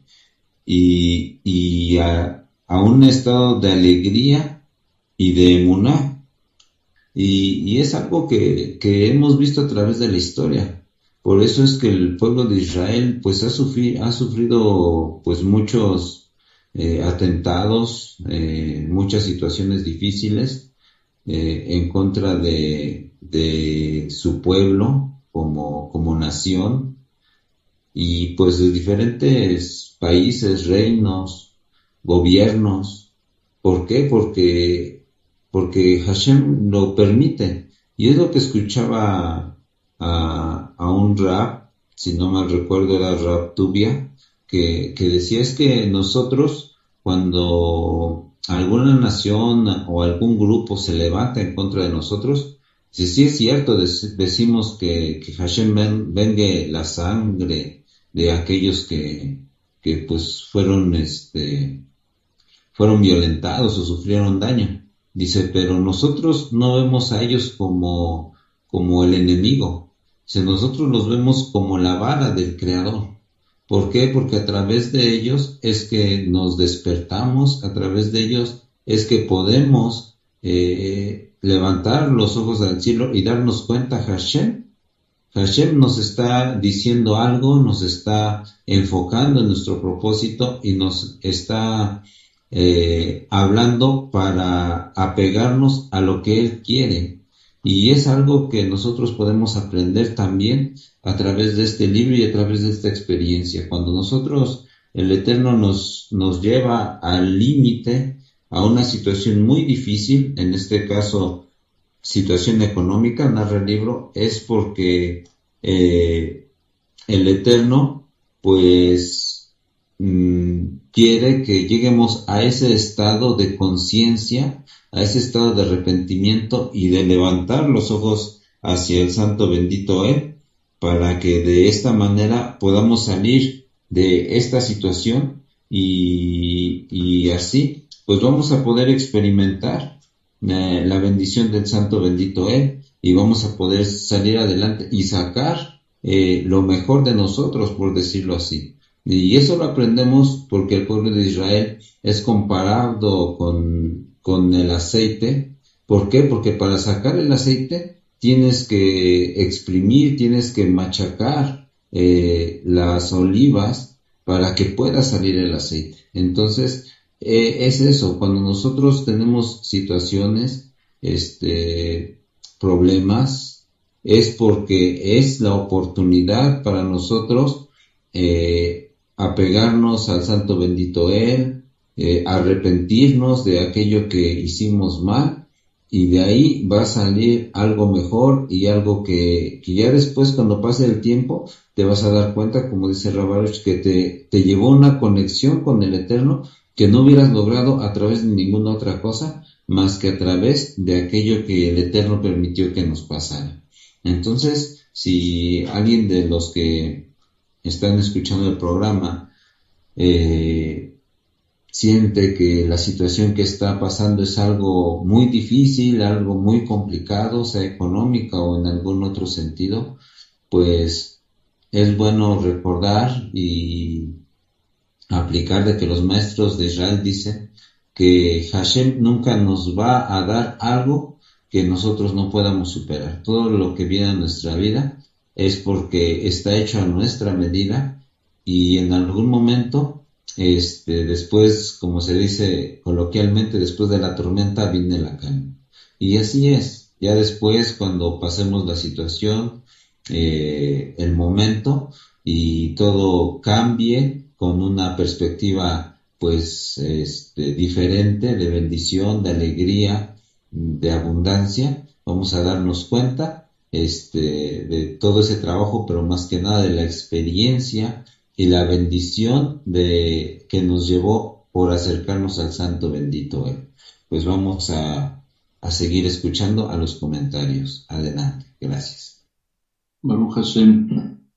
y a un estado de alegría y de emuná. Y es algo que hemos visto a través de la historia. Por eso es que el pueblo de Israel pues ha sufrido pues muchos atentados, muchas situaciones difíciles en contra de su pueblo como nación, y pues de diferentes países, reinos, gobiernos. ¿Por qué? Porque Hashem lo permite. Y es lo que escuchaba a un rab, si no mal recuerdo era Rab Tubia, que decía, es que nosotros, cuando alguna nación o algún grupo se levanta en contra de nosotros, sí es cierto, decimos que Hashem vengue la sangre de aquellos que pues fueron violentados o sufrieron daño. Dice, pero nosotros no vemos a ellos como el enemigo. Dice, nosotros los vemos como la vara del Creador. ¿Por qué? Porque a través de ellos es que nos despertamos, a través de ellos es que podemos levantar los ojos al cielo y darnos cuenta, Hashem nos está diciendo algo, nos está enfocando en nuestro propósito y nos está hablando para apegarnos a lo que Él quiere. Y es algo que nosotros podemos aprender también a través de este libro y a través de esta experiencia. Cuando nosotros, el Eterno nos lleva al límite, a una situación muy difícil, en este caso situación económica, narra el libro, es porque el Eterno pues quiere que lleguemos a ese estado de conciencia, a ese estado de arrepentimiento y de levantar los ojos hacia el santo bendito Él, para que de esta manera podamos salir de esta situación y así pues vamos a poder experimentar la bendición del santo bendito Él, y vamos a poder salir adelante y sacar lo mejor de nosotros, por decirlo así. Y eso lo aprendemos porque el pueblo de Israel es comparado con el aceite. ¿Por qué? Porque para sacar el aceite tienes que exprimir, tienes que machacar las olivas para que pueda salir el aceite. Entonces, es eso, cuando nosotros tenemos situaciones, problemas, es porque es la oportunidad para nosotros apegarnos al santo bendito Él, arrepentirnos de aquello que hicimos mal, y de ahí va a salir algo mejor y algo que ya después, cuando pase el tiempo, te vas a dar cuenta, como dice Rabaruch, que te llevó una conexión con el Eterno que no hubieras logrado a través de ninguna otra cosa más que a través de aquello que el Eterno permitió que nos pasara. Entonces, si alguien de los que están escuchando el programa siente que la situación que está pasando es algo muy difícil, algo muy complicado, sea económica o en algún otro sentido, pues es bueno recordar y aplicar de que los maestros de Israel dicen que Hashem nunca nos va a dar algo que nosotros no podamos superar. Todo lo que viene a nuestra vida es porque está hecho a nuestra medida, y en algún momento, después, como se dice coloquialmente, después de la tormenta viene la calma. Y así es. Ya después, cuando pasemos la situación, el momento, y todo cambie con una perspectiva pues diferente, de bendición, de alegría, de abundancia, vamos a darnos cuenta de todo ese trabajo, pero más que nada de la experiencia y la bendición de que nos llevó por acercarnos al santo bendito Él. Pues vamos a seguir escuchando a los comentarios. Adelante, gracias. Baruch Hashem,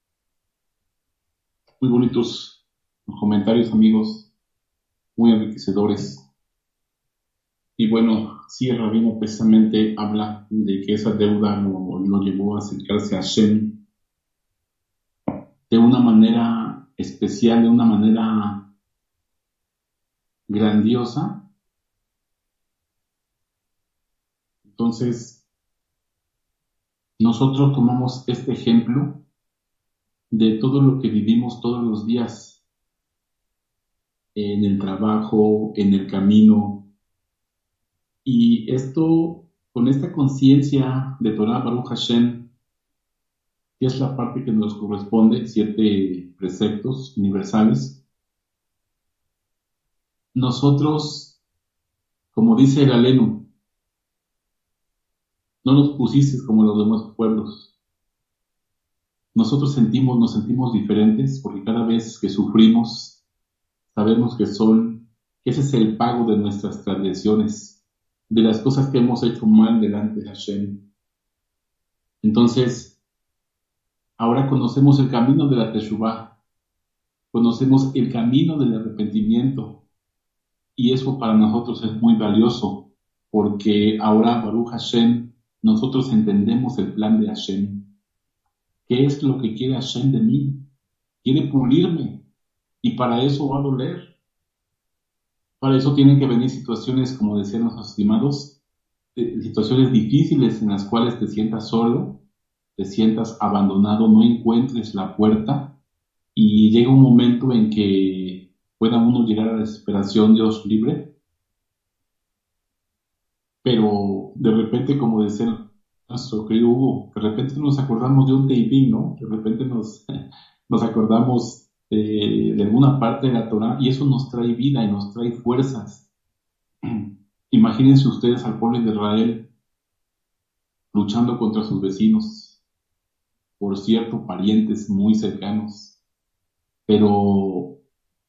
muy bonitos los comentarios, amigos, muy enriquecedores. Y bueno, sí, el rabino precisamente habla de que esa deuda lo llevó a acercarse a Hashem de una manera especial, de una manera grandiosa. Entonces, nosotros tomamos este ejemplo de todo lo que vivimos todos los días, en el trabajo, en el camino, y esto, con esta conciencia de Torah Baruch Hashem, que es la parte que nos corresponde, 7 preceptos universales, nosotros, como dice el Alenu, no nos pusiste como los demás pueblos. Nosotros nos sentimos diferentes, porque cada vez que sufrimos, sabemos que ese es el pago de nuestras transgresiones, de las cosas que hemos hecho mal delante de Hashem. Entonces, ahora conocemos el camino de la Teshuvah, conocemos el camino del arrepentimiento, y eso para nosotros es muy valioso, porque ahora, Baruch Hashem, nosotros entendemos el plan de Hashem. ¿Qué es lo que quiere Hashem de mí? Quiere pulirme, y para eso va a doler. Para eso tienen que venir situaciones, como decían los estimados, situaciones difíciles en las cuales te sientas solo, te sientas abandonado, no encuentres la puerta, y llega un momento en que pueda uno llegar a la desesperación, Dios libre. Pero de repente, como decía nuestro querido Hugo, de repente nos acordamos de un teipín, ¿no? De repente nos acordamos de alguna parte de la Torah, y eso nos trae vida y nos trae fuerzas. Imagínense ustedes al pueblo de Israel luchando contra sus vecinos, por cierto, parientes muy cercanos, pero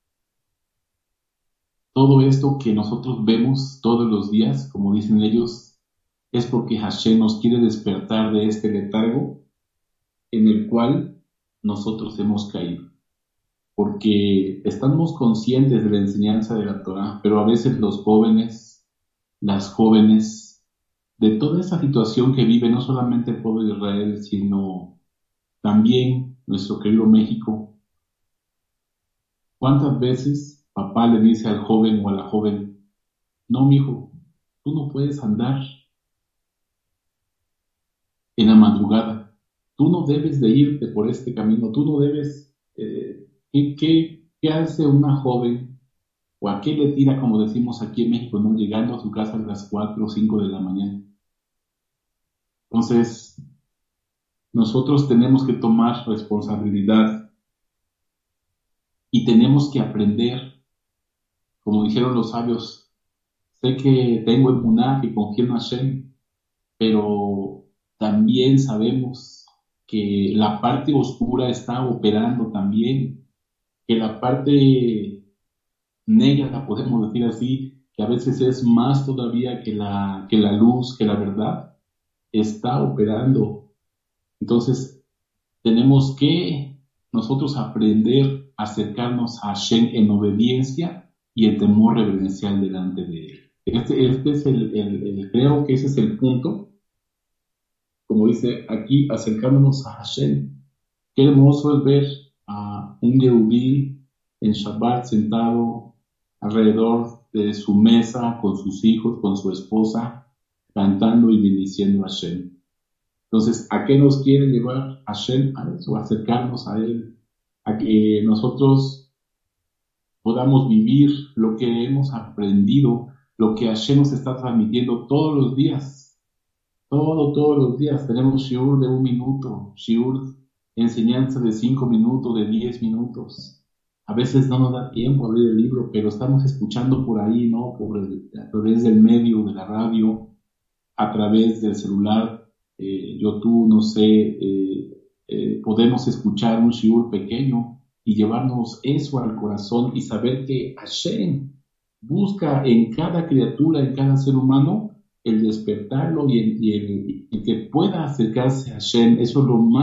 todo esto que nosotros vemos todos los días, como dicen ellos, es porque Hashem nos quiere despertar de este letargo en el cual nosotros hemos caído. Porque estamos conscientes de la enseñanza de la Torah, pero a veces los jóvenes, las jóvenes, de toda esa situación que vive no solamente el pueblo de Israel, sino también nuestro querido México. ¿Cuántas veces papá le dice al joven o a la joven, no, mijo, tú no puedes andar en la madrugada, tú no debes de irte por este camino, tú no debes... ¿qué hace una joven o a qué le tira, como decimos aquí en México, no llegando a su casa a las 4 o 5 de la mañana? Entonces, nosotros tenemos que tomar responsabilidad y tenemos que aprender, como dijeron los sabios, sé que tengo emuná, que confío en Hashem, pero también sabemos que la parte oscura está operando también, que la parte negra, la podemos decir así, que a veces es más todavía que la luz, que la verdad, está operando. Entonces, tenemos que nosotros aprender a acercarnos a Hashem en obediencia y en temor reverencial delante de Él. Este es creo que ese es el punto, como dice aquí, acercándonos a Hashem. Qué hermoso es ver a un Yehudí en Shabbat sentado alrededor de su mesa con sus hijos, con su esposa, cantando y bendiciendo a Hashem. Entonces, ¿a qué nos quiere llevar Hashem? A eso, a acercarnos a Él, a que nosotros podamos vivir lo que hemos aprendido, lo que Hashem nos está transmitiendo todos los días. Todos los días tenemos shiur de 1 minuto, shiur, enseñanza de 5 minutos, de 10 minutos. A veces no nos da tiempo a abrir el libro, pero estamos escuchando por ahí, ¿no? A través del medio, de la radio, a través del celular, YouTube, no sé, podemos escuchar un shiur pequeño y llevarnos eso al corazón y saber que Hashem busca en cada criatura, en cada ser humano, el despertarlo y el que pueda acercarse a Hashem. Eso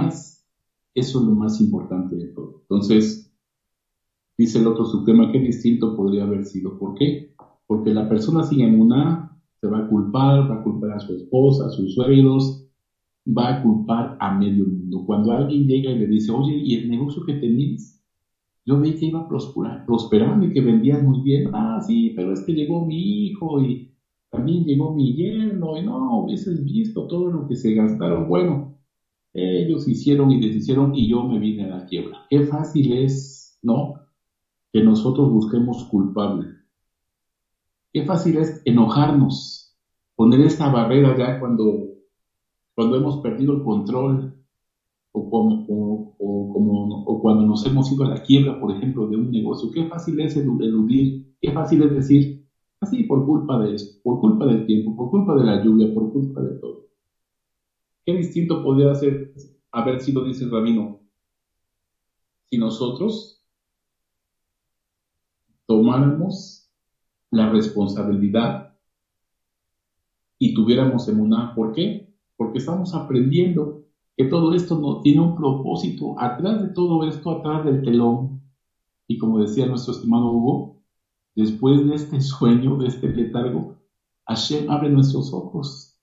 es lo más importante de todo. Entonces, dice el otro subtema, qué distinto podría haber sido. ¿Por qué? Porque la persona sin emuná se va a culpar a su esposa, a sus suegros, va a culpar a medio mundo. Cuando alguien llega y le dice, oye, ¿y el negocio que tenías? Yo vi que iba prosperando y que vendías muy bien. Ah, sí, pero es que llegó mi hijo y también llegó mi yerno y no hubieses visto todo lo que se gastaron. Bueno, ellos hicieron y deshicieron y yo me vine a la quiebra. Qué fácil es, ¿no? Que nosotros busquemos culpable. Qué fácil es enojarnos, poner esta barrera ya cuando hemos perdido el control o cuando nos hemos ido a la quiebra, por ejemplo, de un negocio. Qué fácil es eludir, qué fácil es decir, así por culpa de esto, por culpa del tiempo, por culpa de la lluvia, por culpa de todo. Qué distinto podría haber sido, dice el rabino, si nosotros tomáramos la responsabilidad y tuviéramos emuná. ¿Por qué? Porque estamos aprendiendo que todo esto no tiene un propósito. Atrás de todo esto, atrás del telón, y como decía nuestro estimado Hugo, después de este sueño, de este letargo, Hashem abre nuestros ojos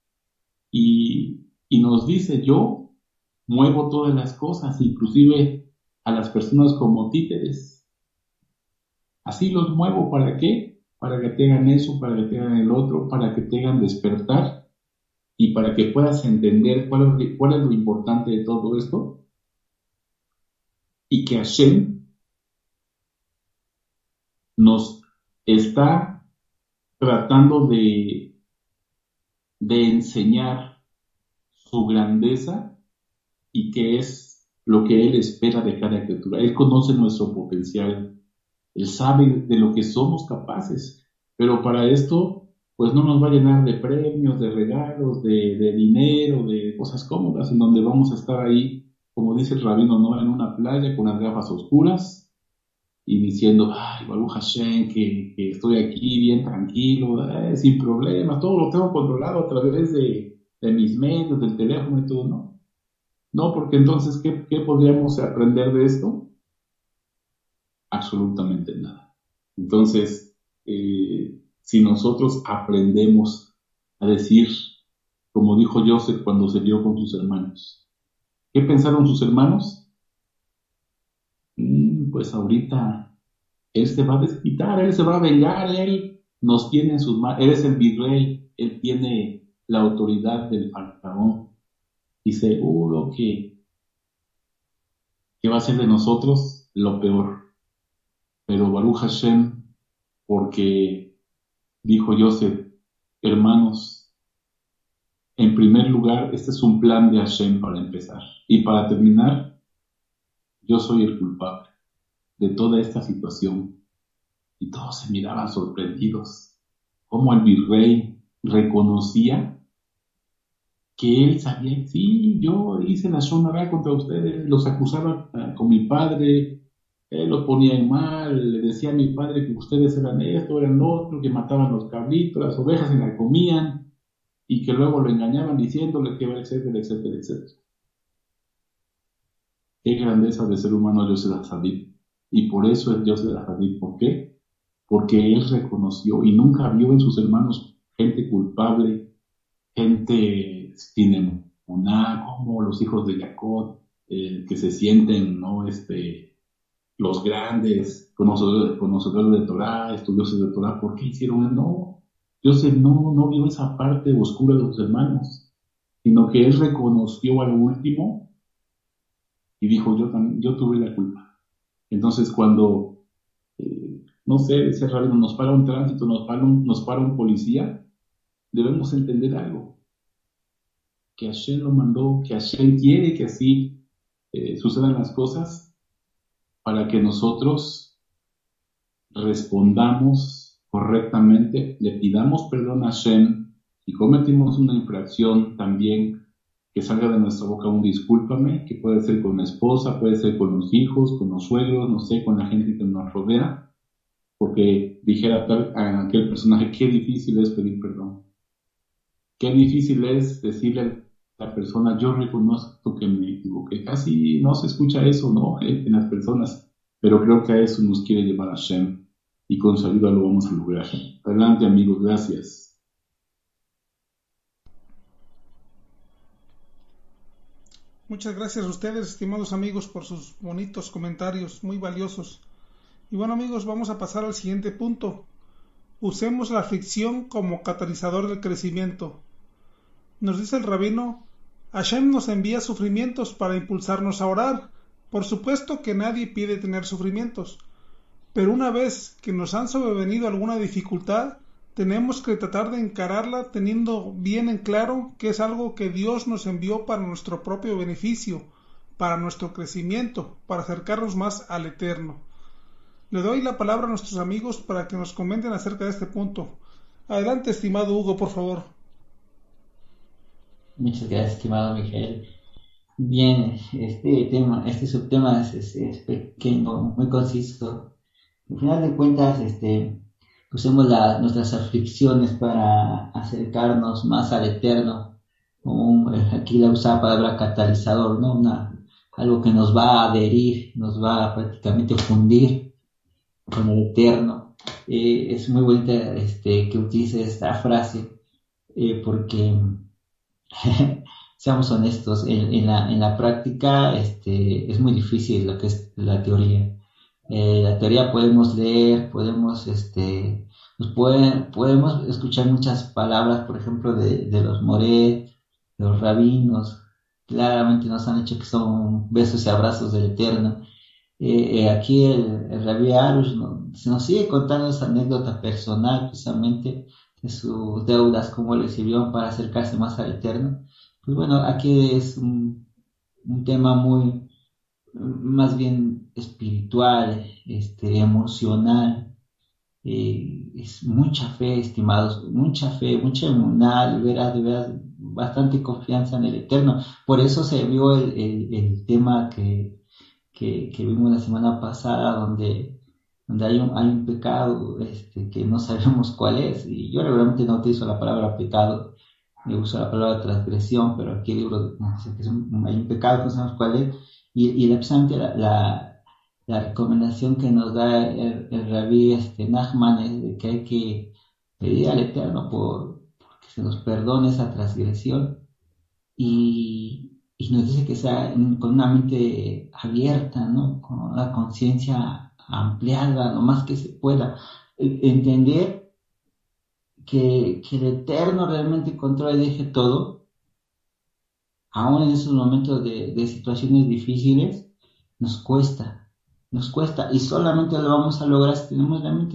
y nos dice, yo muevo todas las cosas, inclusive a las personas como títeres. Así los muevo, ¿para qué? Para que tengan eso, para que tengan el otro, para que tengan despertar y para que puedas entender cuál es lo importante de todo esto y que Hashem nos está tratando de enseñar su grandeza y qué es lo que Él espera de cada criatura. Él conoce nuestro potencial, Él sabe de lo que somos capaces, pero para esto pues no nos va a llenar de premios, de regalos, de dinero, de cosas cómodas, en donde vamos a estar ahí, como dice el rabino, ¿no? En una playa con las gafas oscuras y diciendo, ay, Baruch Hashem, que estoy aquí bien tranquilo, sin problemas, todo lo tengo controlado a través de mis medios, del teléfono y todo, ¿no? No, porque entonces, ¿qué podríamos aprender de esto? Absolutamente nada. Entonces, si nosotros aprendemos a decir, como dijo Joseph cuando se vio con sus hermanos. ¿Qué pensaron sus hermanos? Pues ahorita él se va a desquitar, él se va a vengar, él nos tiene en sus manos, él es el virrey, él tiene la autoridad del faraón y seguro que va a ser de nosotros lo peor. Pero Baruch Hashem, porque dijo Joseph, hermanos, en primer lugar, este es un plan de Hashem para empezar. Y para terminar, yo soy el culpable de toda esta situación. Y todos se miraban sorprendidos. Como el virrey reconocía que él sabía, sí, yo hice la Shon Hará contra ustedes, los acusaba con mi padre, él los ponía en mal, le decía a mi padre que ustedes eran esto, eran lo otro, que mataban los cabritos, las ovejas se la comían, y que luego lo engañaban diciéndole que etcétera, etcétera, etcétera. Qué grandeza de ser humano Yosef Hatzaddik. Y por eso es Yosef Hatzaddik. ¿Por qué? Porque él reconoció y nunca vio en sus hermanos gente culpable, gente sin emuná, como los hijos de Jacob, que se sienten, ¿no? Los grandes conocedores de Torah, estudiosos de Torah. ¿Por qué hicieron eso? No, Yosef no vio esa parte oscura de sus hermanos, sino que él reconoció al último y dijo, yo tuve la culpa. Entonces cuando, no sé, ese rabino nos para un tránsito, nos para un policía, debemos entender algo, que Hashem lo mandó, que Hashem quiere que así sucedan las cosas para que nosotros respondamos correctamente, le pidamos perdón a Hashem, si cometimos una infracción también, que salga de nuestra boca un discúlpame, que puede ser con la esposa, puede ser con los hijos, con los suegros, no sé, con la gente que nos rodea, porque dijera a aquel personaje, qué difícil es pedir perdón. Qué difícil es decirle a la persona, yo reconozco que me equivoqué. Casi no se escucha eso, ¿no? En las personas, pero creo que a eso nos quiere llevar Hashem, y con su ayuda lo vamos a lograr. Adelante, amigos, gracias. Muchas gracias a ustedes, estimados amigos, por sus bonitos comentarios, muy valiosos. Y bueno, amigos, vamos a pasar al siguiente punto. Usemos la aflicción como catalizador del crecimiento. Nos dice el rabino, Hashem nos envía sufrimientos para impulsarnos a orar. Por supuesto que nadie pide tener sufrimientos, pero una vez que nos han sobrevenido alguna dificultad, tenemos que tratar de encararla teniendo bien en claro que es algo que Dios nos envió para nuestro propio beneficio, para nuestro crecimiento, para acercarnos más al Eterno. Le doy la palabra a nuestros amigos para que nos comenten acerca de este punto. Adelante, estimado Hugo, por favor. Muchas gracias, estimado Miguel. Bien, este subtema es pequeño, muy conciso. Al final de cuentas, usemos nuestras aflicciones para acercarnos más al Eterno. Aquí la usada palabra catalizador, ¿no? Algo que nos va a adherir, nos va a prácticamente fundir con el Eterno. Es muy bonita que utilice esta frase, porque seamos honestos, en la práctica es muy difícil lo que es la teoría. La teoría podemos leer, podemos escuchar muchas palabras, por ejemplo, de los moret, de los rabinos, claramente nos han dicho que son besos y abrazos del Eterno. Aquí el Rabbi Arush nos sigue contando esa anécdota personal, precisamente, de sus deudas, cómo le sirvieron para acercarse más al Eterno. Pues bueno, aquí es un tema más bien espiritual, emocional. Es mucha fe, estimados, mucha fe, mucha emuná, de veras, bastante confianza en el Eterno. Por eso se vio el tema que vimos la semana pasada, donde hay un pecado que no sabemos cuál es, y yo realmente no utilizo la palabra pecado, me uso la palabra transgresión, pero aquí el libro dice que hay un pecado que no sabemos cuál es, y la recomendación que nos da el rabí Nachman es de que hay que pedir al Eterno porque que se nos perdone esa transgresión y nos dice que sea con una mente abierta, ¿no? Con una conciencia ampliada, lo más que se pueda. Entender que el Eterno realmente controla y deje todo, aún en esos momentos de situaciones difíciles, nos cuesta, y solamente lo vamos a lograr si tenemos realmente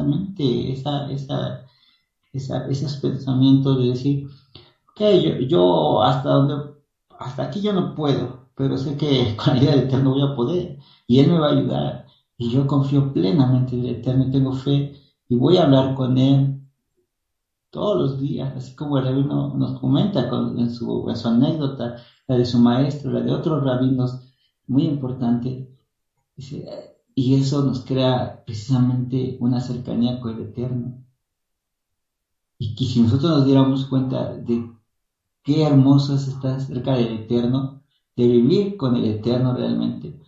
esos pensamientos de decir, ok, yo hasta aquí yo no puedo, pero sé que con la ayuda del Eterno voy a poder, y Él me va a ayudar, y yo confío plenamente en el Eterno, tengo fe, y voy a hablar con Él todos los días, así como el rabino nos comenta en su anécdota, la de su maestro, la de otros rabinos, muy importante, y eso nos crea precisamente una cercanía con el Eterno. Y que si nosotros nos diéramos cuenta de qué hermoso es estar cerca del Eterno, de vivir con el Eterno realmente,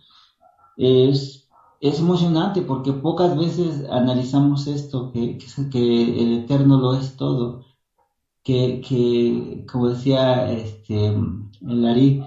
es emocionante porque pocas veces analizamos esto, que el Eterno lo es todo, que como decía el Ari,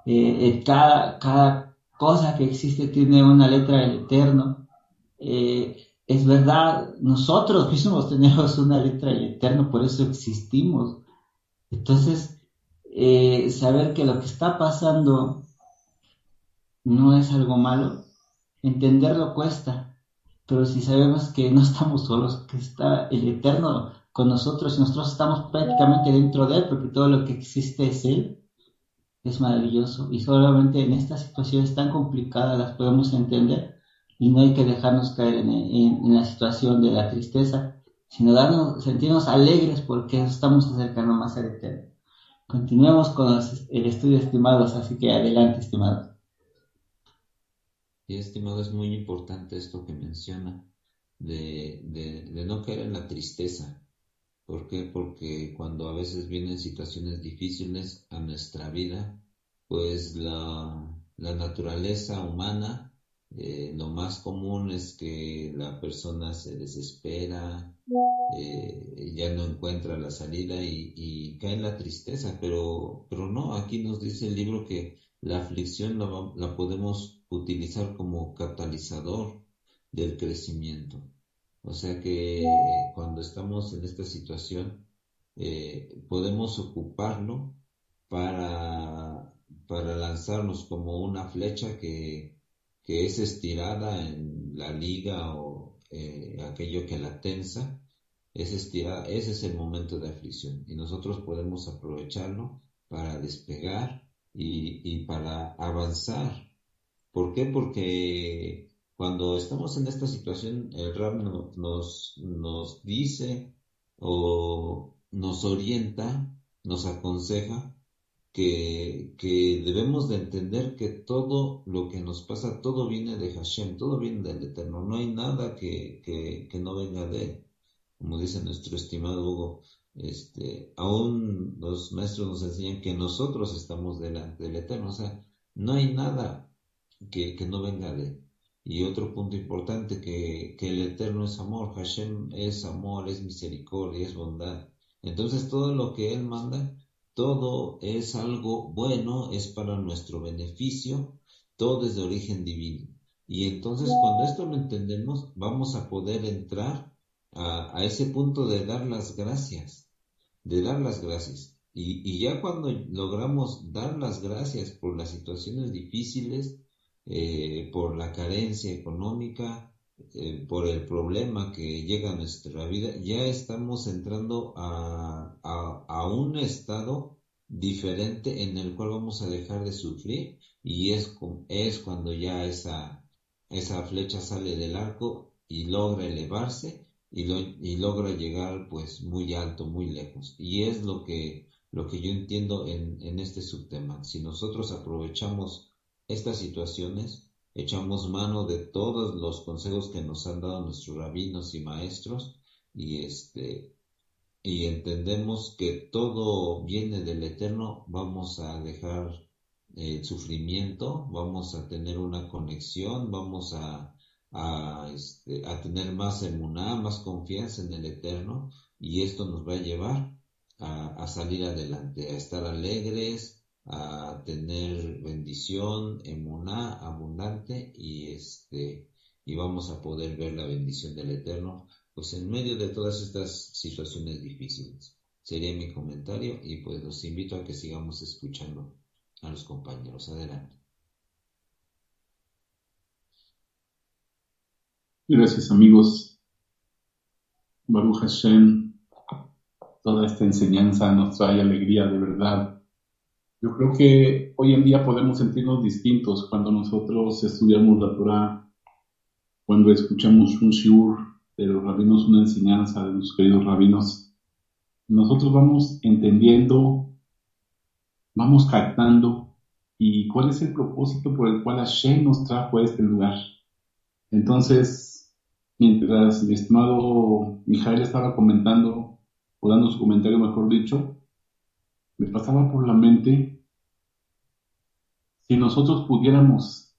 cada cosa que existe tiene una letra del Eterno. Es verdad, nosotros mismos tenemos una letra del Eterno, por eso existimos. Entonces, saber que lo que está pasando no es algo malo, entenderlo cuesta, pero si sabemos que no estamos solos, que está el Eterno con nosotros y nosotros estamos prácticamente dentro de Él, porque todo lo que existe es Él, es maravilloso. Y solamente en estas situaciones tan complicadas las podemos entender y no hay que dejarnos caer en la situación de la tristeza, sino sentirnos alegres porque estamos acercando más al Eterno. Continuemos con el estudio, estimados, así que adelante, estimados. Y estimado, es muy importante esto que menciona, de no caer en la tristeza. ¿Por qué? Porque cuando a veces vienen situaciones difíciles a nuestra vida, pues la naturaleza humana, lo más común es que la persona se desespera, ya no encuentra la salida y cae en la tristeza, pero no, aquí nos dice el libro que la aflicción la podemos utilizar como catalizador del crecimiento. O sea que cuando estamos en esta situación, podemos ocuparlo para, para lanzarnos como una flecha que es estirada en la liga o aquello que la tensa, es estirada, ese es el momento de aflicción y nosotros podemos aprovecharlo para despegar y para avanzar. ¿Por qué? Porque cuando estamos en esta situación, el Rab nos dice o nos orienta, nos aconseja que debemos de entender que todo lo que nos pasa, todo viene de Hashem, todo viene del Eterno, no hay nada que no venga de Él. Como dice nuestro estimado Hugo, aún los maestros nos enseñan que nosotros estamos delante del Eterno, o sea, no hay nada que no venga de Él. Y otro punto importante, que el Eterno es amor, Hashem es amor, es misericordia, es bondad. Entonces todo lo que Él manda, todo es algo bueno, es para nuestro beneficio, todo es de origen divino. Y entonces cuando esto lo entendemos, vamos a poder entrar a ese punto de dar las gracias, de dar las gracias. Y ya cuando logramos dar las gracias por las situaciones difíciles, por la carencia económica, por el problema que llega a nuestra vida, ya estamos entrando a un estado diferente en el cual vamos a dejar de sufrir y es cuando ya esa flecha sale del arco y logra elevarse y logra llegar pues muy alto, muy lejos. Y es lo que yo entiendo en este subtema. Si nosotros aprovechamos estas situaciones, echamos mano de todos los consejos que nos han dado nuestros rabinos y maestros y entendemos que todo viene del Eterno, vamos a dejar el sufrimiento, vamos a tener una conexión, vamos a tener más emuná, más confianza en el Eterno, y esto nos va a llevar a salir adelante, a estar alegres, a tener bendición, emuná abundante y vamos a poder ver la bendición del Eterno, pues en medio de todas estas situaciones difíciles. Sería mi comentario y pues los invito a que sigamos escuchando a los compañeros. Adelante. Gracias, amigos. Baruch Hashem, toda esta enseñanza nos trae alegría de verdad. Yo creo que hoy en día podemos sentirnos distintos cuando nosotros estudiamos la Torah, cuando escuchamos un shiur de los rabinos, una enseñanza de los queridos rabinos. Nosotros vamos entendiendo, vamos captando y cuál es el propósito por el cual Hashem nos trajo a este lugar. Entonces, mientras mi estimado Mijael estaba comentando, o dando su comentario mejor dicho, me pasaba por la mente, si nosotros pudiéramos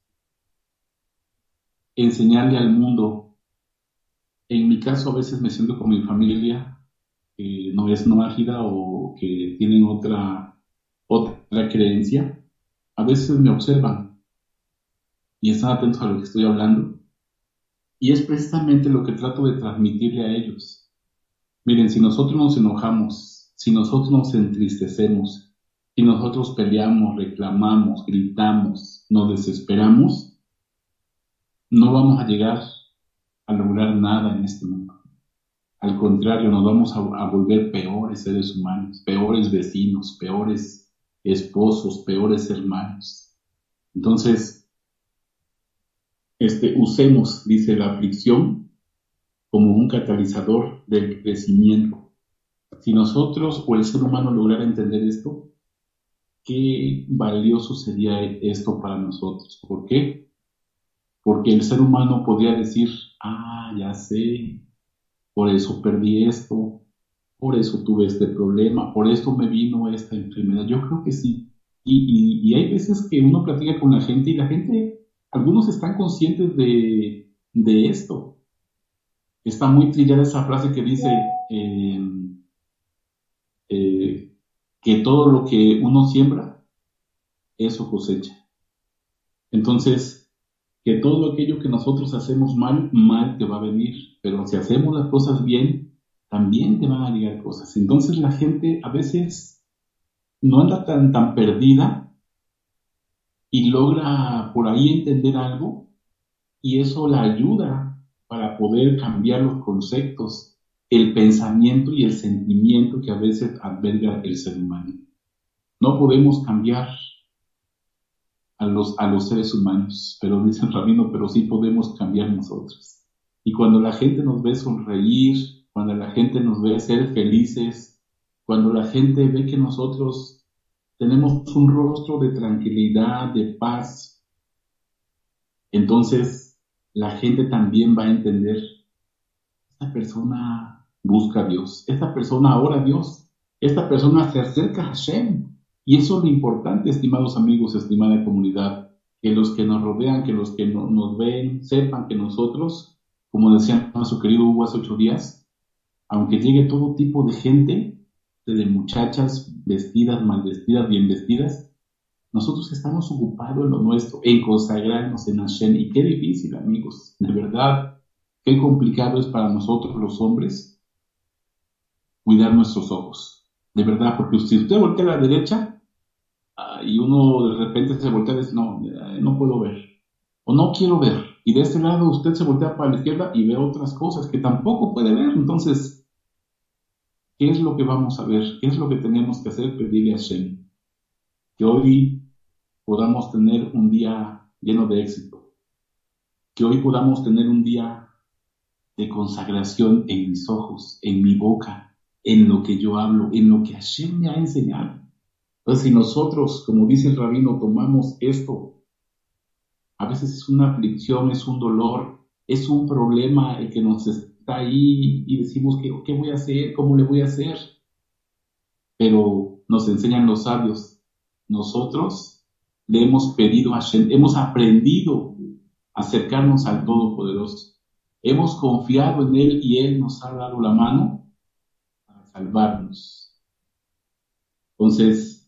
enseñarle al mundo, en mi caso a veces me siento con mi familia, que no es noágida o que tienen otra creencia, a veces me observan y están atentos a lo que estoy hablando, y es precisamente lo que trato de transmitirle a ellos. Miren, si nosotros nos enojamos, si nosotros nos entristecemos, si nosotros peleamos, reclamamos, gritamos, nos desesperamos, no vamos a llegar a lograr nada en este mundo. Al contrario, nos vamos a volver peores seres humanos, peores vecinos, peores esposos, peores hermanos. Entonces, usemos, dice, la aflicción como un catalizador del crecimiento. Si nosotros o el ser humano lograra entender esto, qué valioso sería esto para nosotros. ¿Por qué? Porque el ser humano podría decir, ya sé, por eso perdí esto, por eso tuve este problema, por esto me vino esta enfermedad. Yo creo que sí. Y hay veces que uno platica con la gente y la gente, algunos están conscientes de esto. Está muy trillada esa frase que dice que todo lo que uno siembra, eso cosecha. Entonces, que todo aquello que nosotros hacemos mal te va a venir, pero si hacemos las cosas bien, también te van a llegar cosas. Entonces la gente a veces no anda tan perdida y logra por ahí entender algo, y eso la ayuda para poder cambiar los conceptos, el pensamiento y el sentimiento que a veces alberga el ser humano. No podemos cambiar a los seres humanos, pero dice el rabino, pero sí podemos cambiar nosotros. Y cuando la gente nos ve sonreír, cuando la gente nos ve ser felices, cuando la gente ve que nosotros tenemos un rostro de tranquilidad, de paz, entonces la gente también va a entender, esta persona busca a Dios, esta persona ora a Dios, esta persona se acerca a Hashem. Y eso es lo importante, estimados amigos, estimada comunidad, que los que nos rodean, que los que nos ven, sepan que nosotros, como decía nuestro querido Hugo hace 8 días, aunque llegue todo tipo de gente, desde muchachas vestidas, mal vestidas, bien vestidas, nosotros estamos ocupados en lo nuestro, en consagrarnos en Hashem. Y qué difícil, amigos, de verdad, qué complicado es para nosotros los hombres cuidar nuestros ojos. De verdad, porque si usted voltea a la derecha, y uno de repente se voltea y dice, no puedo ver, o no quiero ver, y de este lado usted se voltea para la izquierda y ve otras cosas que tampoco puede ver. Entonces, ¿qué es lo que vamos a ver? ¿Qué es lo que tenemos que hacer? Pedirle a Hashem que hoy podamos tener un día lleno de éxito, que hoy podamos tener un día de consagración en mis ojos, en mi boca, en lo que yo hablo, en lo que Hashem me ha enseñado. Entonces, si nosotros, como dice el rabino, tomamos esto, a veces es una aflicción, es un dolor, es un problema el que nos está ahí y decimos, ¿qué voy a hacer? ¿Cómo le voy a hacer? Pero nos enseñan los sabios, nosotros le hemos pedido a Hashem, hemos aprendido a acercarnos al Todopoderoso, hemos confiado en Él y Él nos ha dado la mano para salvarnos. Entonces,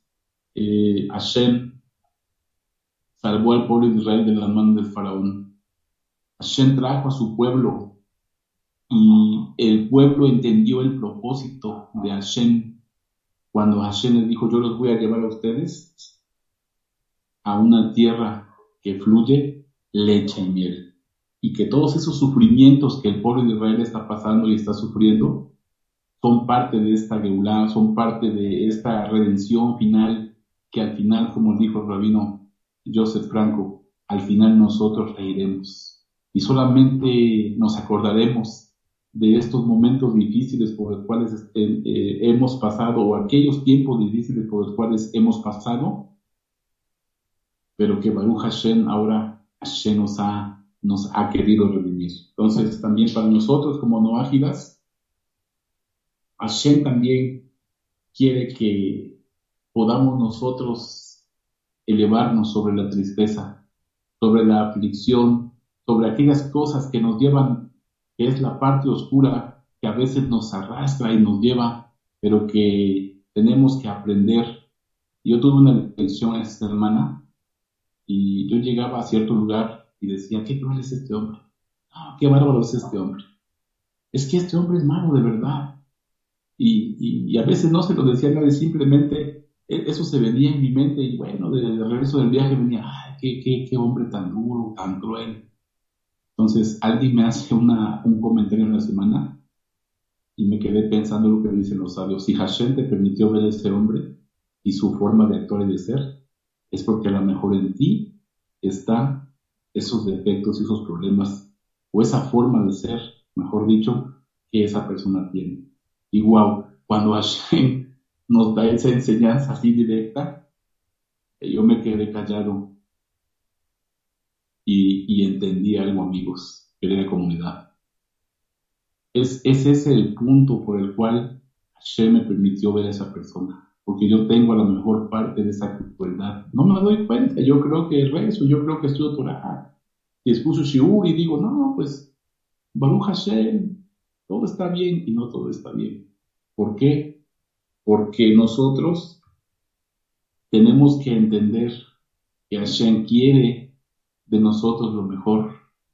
Hashem salvó al pueblo de Israel de las manos del faraón. Hashem trajo a su pueblo y el pueblo entendió el propósito de Hashem cuando Hashem les dijo: yo los voy a llevar a ustedes a una tierra que fluye leche y miel, y que todos esos sufrimientos que el pueblo de Israel está pasando y está sufriendo son parte de esta Geulá, son parte de esta redención final, que al final, como dijo el rabino Joseph Franco, al final nosotros reiremos y solamente nos acordaremos de estos momentos difíciles por los cuales hemos pasado, o aquellos tiempos difíciles por los cuales hemos pasado, pero que Baruch Hashem, ahora Hashem nos ha querido redimir. Entonces, también para nosotros como noágidas, Hashem también quiere que podamos nosotros elevarnos sobre la tristeza, sobre la aflicción, sobre aquellas cosas que nos llevan, que es la parte oscura, que a veces nos arrastra y nos lleva, pero que tenemos que aprender. Yo tuve una lección esta semana y yo llegaba a cierto lugar y decía: qué cruel es este hombre, qué bárbaro es este hombre, es que este hombre es malo de verdad. Y a veces no se lo decía a nadie, simplemente eso se venía en mi mente, y bueno, de regreso del viaje venía: ay, qué hombre tan duro, tan cruel. Entonces alguien me hace un comentario en la semana y me quedé pensando lo que dicen los sabios: si Hashem te permitió ver a ese hombre y su forma de actuar y de ser, es porque a lo mejor en ti están esos defectos y esos problemas, o esa forma de ser, mejor dicho, que esa persona tiene. Y wow, cuando Hashem nos da esa enseñanza así directa, yo me quedé callado y entendí algo, amigos, querida comunidad. Es ese el punto por el cual Hashem me permitió ver a esa persona, porque yo tengo a la mejor parte de esa crueldad. No me doy cuenta, yo creo que rezo, yo creo que estudio Torah, y escucho Shiur y digo: no, pues Baruch Hashem, todo está bien, y no todo está bien. ¿Por qué? Porque nosotros tenemos que entender que Hashem quiere de nosotros lo mejor,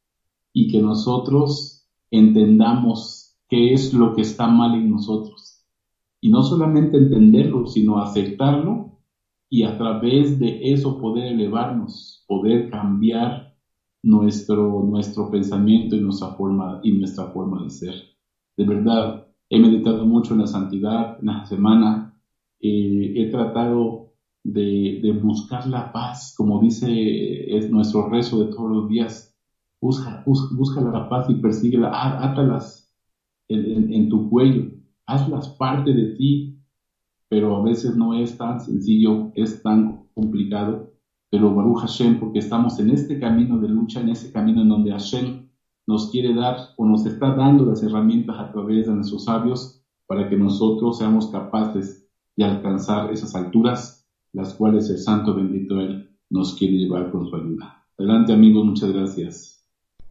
y que nosotros entendamos qué es lo que está mal en nosotros. Y no solamente entenderlo, sino aceptarlo, y a través de eso poder elevarnos, poder cambiar nuestro pensamiento y nuestra forma de ser. De verdad, he meditado mucho en la santidad en la semana. He tratado de buscar la paz, como dice es nuestro rezo de todos los días. Busca la paz y persíguela, átalas en tu cuello, hazlas parte de ti, pero a veces no es tan sencillo, es tan complicado. Pero Baruch Hashem, porque estamos en este camino de lucha, en ese camino en donde Hashem nos quiere dar, o nos está dando las herramientas a través de nuestros sabios, para que nosotros seamos capaces de alcanzar esas alturas, las cuales el Santo bendito Él nos quiere llevar con su ayuda. Adelante, amigos, muchas gracias.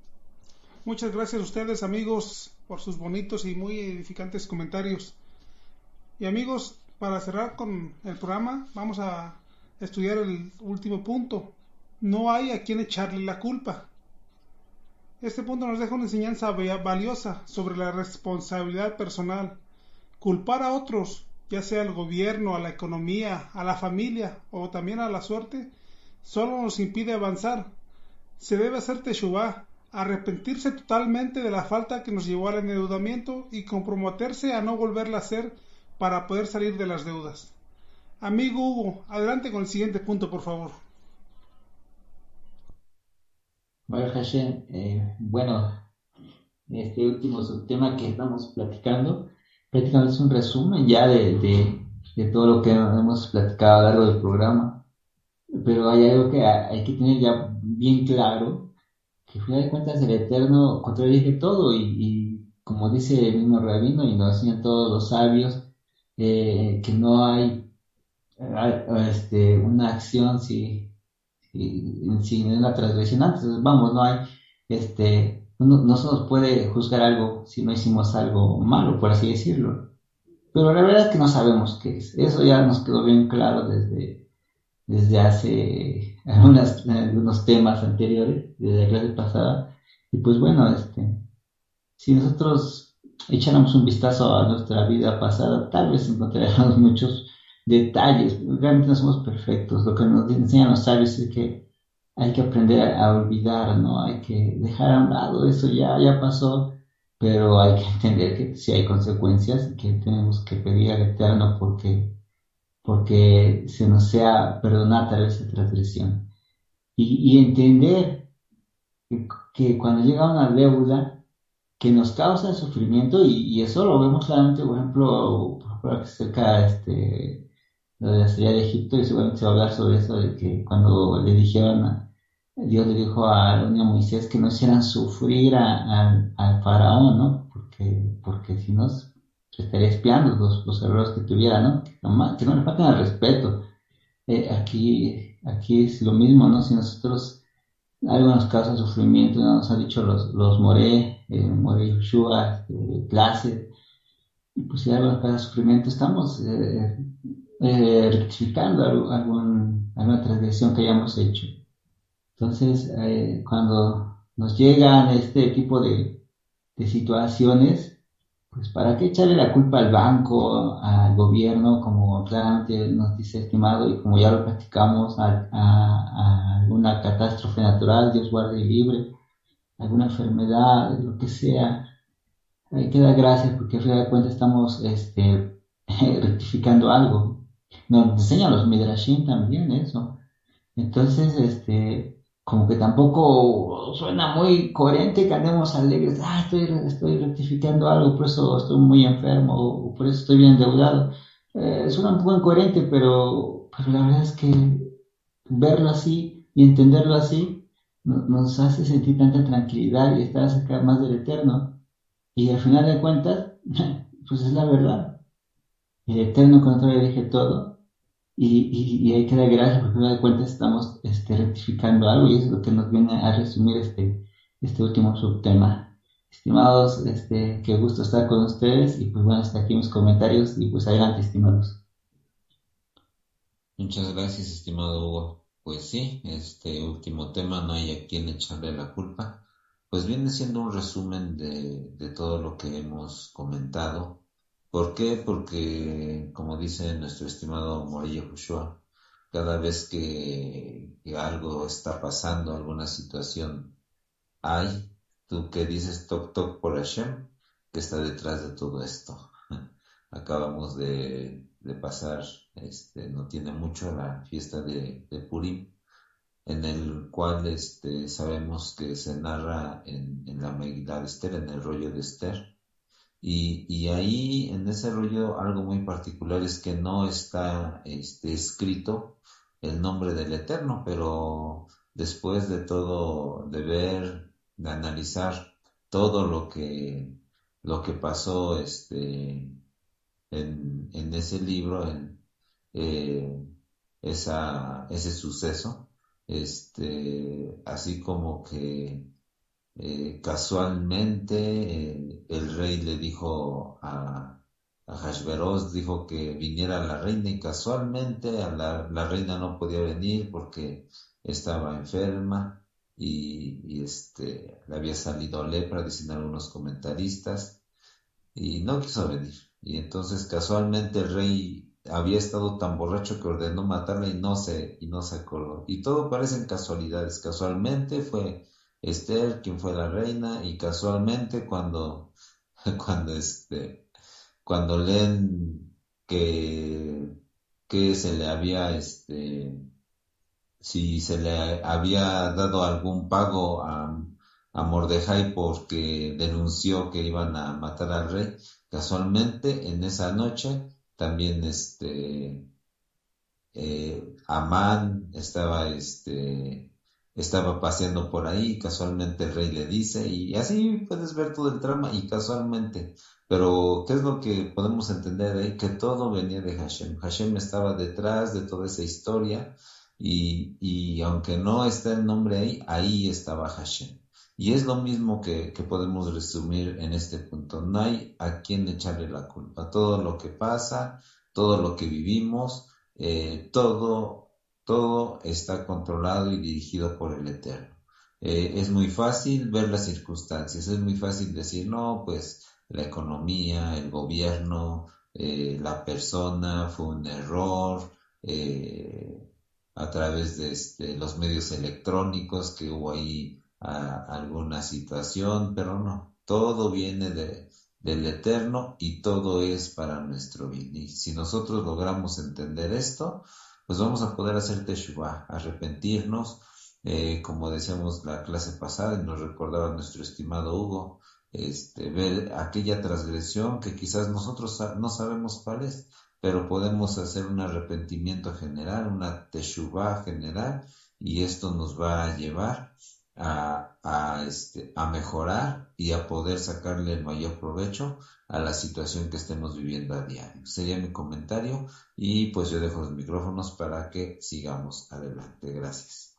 Muchas gracias a ustedes, amigos, por sus bonitos y muy edificantes comentarios. Y amigos, para cerrar con el programa, vamos a estudiar el último punto. No hay a quien echarle la culpa. Este punto nos deja una enseñanza valiosa sobre la responsabilidad personal. Culpar a otros, ya sea al gobierno, a la economía, a la familia o también a la suerte, solo nos impide avanzar. Se debe hacer teshuvá, arrepentirse totalmente de la falta que nos llevó al endeudamiento y comprometerse a no volverla a hacer para poder salir de las deudas. Amigo Hugo, adelante con el siguiente punto, por favor. Baruch Hashem, bueno, este último subtema que estamos platicando, prácticamente es un resumen ya de todo lo que hemos platicado a lo largo del programa, pero hay algo que hay que tener ya bien claro, que al final de cuentas el Eterno contradice todo, y como dice el mismo rabino y nos enseñan todos los sabios, que no hay una acción sin una transgresión antes. Vamos, no hay, no se nos puede juzgar algo si no hicimos algo malo, por así decirlo. pero la verdad es que no sabemos qué es. Eso ya nos quedó bien claro desde hace algunos temas anteriores, desde la clase pasada. Y pues bueno, si nosotros echáramos un vistazo a nuestra vida pasada, tal vez encontraríamos muchos detalles. Realmente no somos perfectos. Lo que nos enseñan los sabios es que hay que aprender a olvidar, ¿no? Hay que dejar a un lado eso, ya pasó, pero hay que entender que si hay consecuencias y que tenemos que pedir al Eterno porque se nos sea perdonada tal vez esa transgresión. Y entender que cuando llega una deuda que nos causa sufrimiento, y eso lo vemos claramente, por ejemplo, cerca lo de la salida de Egipto, y seguramente se va a hablar sobre eso, de que cuando le dijeron, Dios le dijo a Aarón y a Moisés que no hicieran sufrir al faraón, ¿no? Porque si no, se estaría espiando los errores que tuviera, ¿no? Que no le falten al respeto. Aquí es lo mismo, ¿no? Si nosotros algo nos causa sufrimiento, ¿no? Nos han dicho los More Yoshua, clase, y pues si algo nos causa sufrimiento, estamos rectificando alguna transgresión que hayamos hecho. Entonces, cuando nos llegan este tipo de situaciones, pues ¿para qué echarle la culpa al banco, al gobierno, como claramente nos dice estimado, y como ya lo practicamos, a alguna catástrofe natural, Dios guarde y libre, alguna enfermedad, lo que sea? Hay que dar gracias porque al final de cuentas estamos rectificando algo. Nos enseñan los Midrashim también eso. Entonces, como que tampoco suena muy coherente que andemos alegres, estoy rectificando algo, por eso estoy muy enfermo, o por eso estoy bien endeudado. Suena un poco incoherente, pero la verdad es que verlo así y entenderlo así nos hace sentir tanta tranquilidad y estar cerca más del Eterno. Y al final de cuentas, pues es la verdad. El Eterno controla y dirige todo. Y hay que dar gracias porque al final de cuentas estamos rectificando algo y eso es lo que nos viene a resumir este último subtema. Estimados, qué gusto estar con ustedes y pues bueno, hasta aquí mis comentarios y pues adelante, estimados. Muchas gracias, estimado Hugo. Pues sí, este último tema, no hay a quien echarle la culpa. Pues viene siendo un resumen de todo lo que hemos comentado. ¿Por qué? Porque, como dice nuestro estimado Morello Joshua, cada vez que algo está pasando, alguna situación hay, tú que dices toc toc por Hashem, que está detrás de todo esto. Acabamos de pasar, no tiene mucho, la fiesta de Purim, en el cual sabemos que se narra en la Megilá de Esther, en el rollo de Esther. Y ahí, en ese rollo, algo muy particular es que no está escrito el nombre del Eterno, pero después de todo, de ver, de analizar todo lo que pasó en ese libro, eh, ese suceso, así como que casualmente el rey le dijo a Hashverosh, dijo que viniera la reina y casualmente la reina no podía venir porque estaba enferma y le había salido lepra, dicen algunos comentaristas, y no quiso venir. Y entonces casualmente el rey había estado tan borracho que ordenó matarla y no se acordó. Y todo parecen casualidades. Casualmente fue Esther quien fue la reina y casualmente cuando cuando leen que se le había si se le había dado algún pago a Mordejai porque denunció que iban a matar al rey. Casualmente, en esa noche, también Amán estaba paseando por ahí, y casualmente el rey le dice, y así puedes ver todo el trama, y casualmente. Pero, ¿qué es lo que podemos entender de ahí? Que todo venía de Hashem. Hashem estaba detrás de toda esa historia, y aunque no está el nombre ahí, ahí estaba Hashem. Y es lo mismo que podemos resumir en este punto. No hay a quien echarle la culpa. Todo lo que pasa, todo lo que vivimos, todo está controlado y dirigido por el Eterno. Es muy fácil ver las circunstancias, es muy fácil decir, no, pues la economía, el gobierno, la persona fue un error, a través de los medios electrónicos que hubo ahí alguna situación, pero no, todo viene del Eterno y todo es para nuestro bien. Y si nosotros logramos entender esto, pues vamos a poder hacer Teshuvah, arrepentirnos, como decíamos la clase pasada y nos recordaba nuestro estimado Hugo, ver aquella transgresión que quizás nosotros no sabemos cuál es, pero podemos hacer un arrepentimiento general, una teshuvah general, y esto nos va a llevar a mejorar y a poder sacarle el mayor provecho a la situación que estemos viviendo a diario. Sería mi comentario y pues yo dejo los micrófonos para que sigamos adelante. Gracias.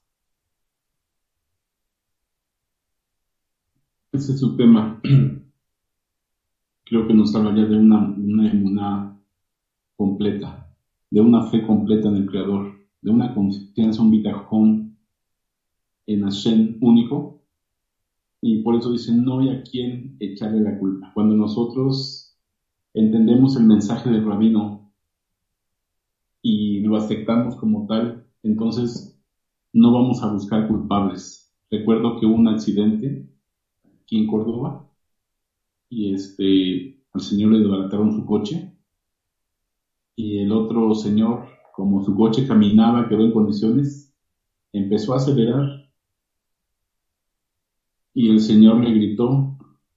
Ese es su tema. Creo que nos hablaría de una completa, de una fe completa en el Creador, de una confianza, un bitajón en Hashem único, y por eso dicen, no hay a quien echarle la culpa. Cuando nosotros entendemos el mensaje del rabino y lo aceptamos como tal, entonces no vamos a buscar culpables. Recuerdo que hubo un accidente aquí en Córdoba y al señor le desbarataron su coche y el otro señor, como su coche caminaba, quedó en condiciones, empezó a acelerar y el señor le gritó,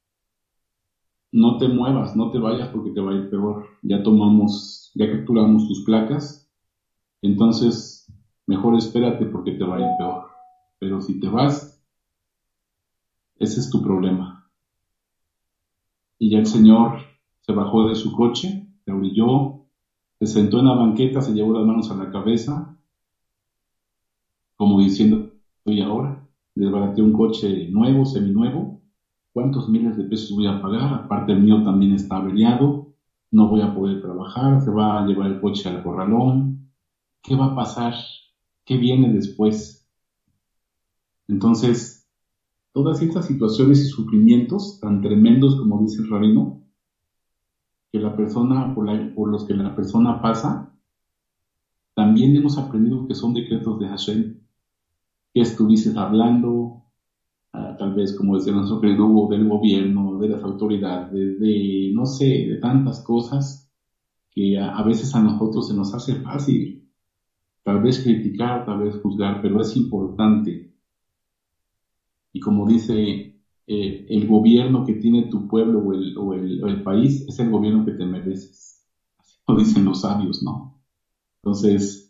no te muevas, no te vayas porque te va a ir peor, ya capturamos tus placas, entonces mejor espérate porque te va a ir peor, pero si te vas, ese es tu problema. Y ya el señor se bajó de su coche, se orilló, se sentó en la banqueta, se llevó las manos a la cabeza, como diciendo, ¿y ahora? Desbaraté un coche nuevo, seminuevo, ¿cuántos miles de pesos voy a pagar? Aparte el mío también está averiado, no voy a poder trabajar, se va a llevar el coche al corralón, ¿qué va a pasar? ¿Qué viene después? Entonces, todas estas situaciones y sufrimientos tan tremendos como dice el rabino, que la persona, por los que la persona pasa, también hemos aprendido que son decretos de Hashem, que estuviste hablando, tal vez como decía nuestro querido Hugo, del gobierno, de las autoridades, no sé, de tantas cosas que a veces a nosotros se nos hace fácil, tal vez criticar, tal vez juzgar, pero es importante. Y como dice el gobierno que tiene tu pueblo o el país, es el gobierno que te mereces. Así lo dicen los sabios, ¿no? Entonces,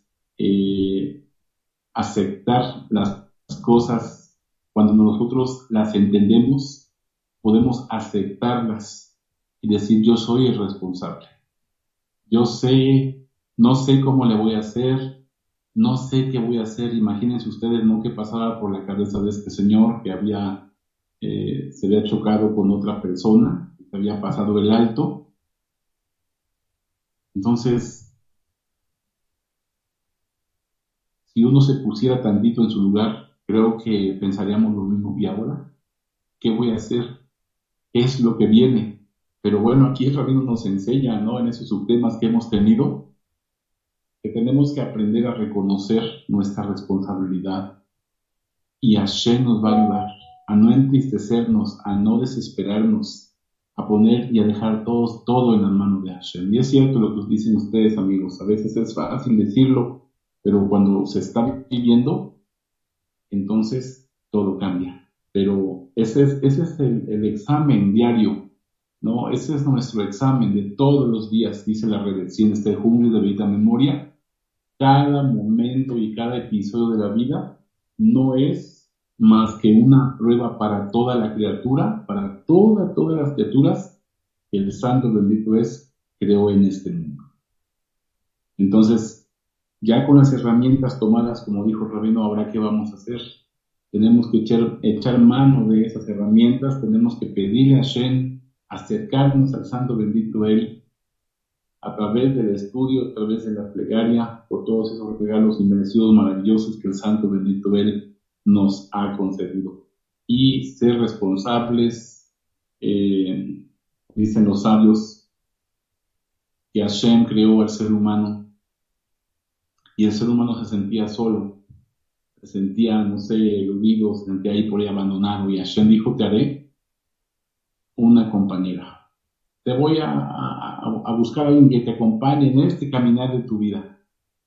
aceptar las cosas, cuando nosotros las entendemos, podemos aceptarlas y decir, yo soy el responsable. Yo sé, no sé cómo le voy a hacer, no sé qué voy a hacer. Imagínense ustedes, ¿no?, qué pasaba por la cabeza de este señor que se había chocado con otra persona, que había pasado el alto. Entonces, si uno se pusiera tantito en su lugar, creo que pensaríamos lo mismo. ¿Y ahora qué voy a hacer? ¿Qué es lo que viene? Pero bueno, aquí el rabino nos enseña, ¿no?, en esos subtemas que hemos tenido, que tenemos que aprender a reconocer nuestra responsabilidad y Hashem nos va a ayudar a no entristecernos, a no desesperarnos, a poner y a dejar todo en las manos de Hashem. Y es cierto lo que dicen ustedes, amigos, a veces es fácil decirlo, pero cuando se está viviendo, entonces todo cambia. Pero ese es el examen diario, ¿no? Ese es nuestro examen de todos los días, dice la redención, jungla de bendita memoria. Cada momento y cada episodio de la vida no es más que una prueba para toda la criatura, para todas las criaturas que el Santo bendito creó en este mundo. Entonces, ya con las herramientas tomadas, como dijo el rabino, ahora ¿qué vamos a hacer? tenemos que echar mano de esas herramientas, tenemos que pedirle a Hashem, acercarnos al Santo Bendito Él, a través del estudio, a través de la plegaria, por todos esos regalos inmerecidos maravillosos que el Santo Bendito Él nos ha concedido. Y ser responsables, dicen los sabios, que Hashem creó al ser humano, y el ser humano se sentía solo, se sentía, no sé, eludido, se sentía ahí por ahí abandonado, y Hashem dijo, te haré una compañera. Te voy a buscar a alguien que te acompañe en este caminar de tu vida.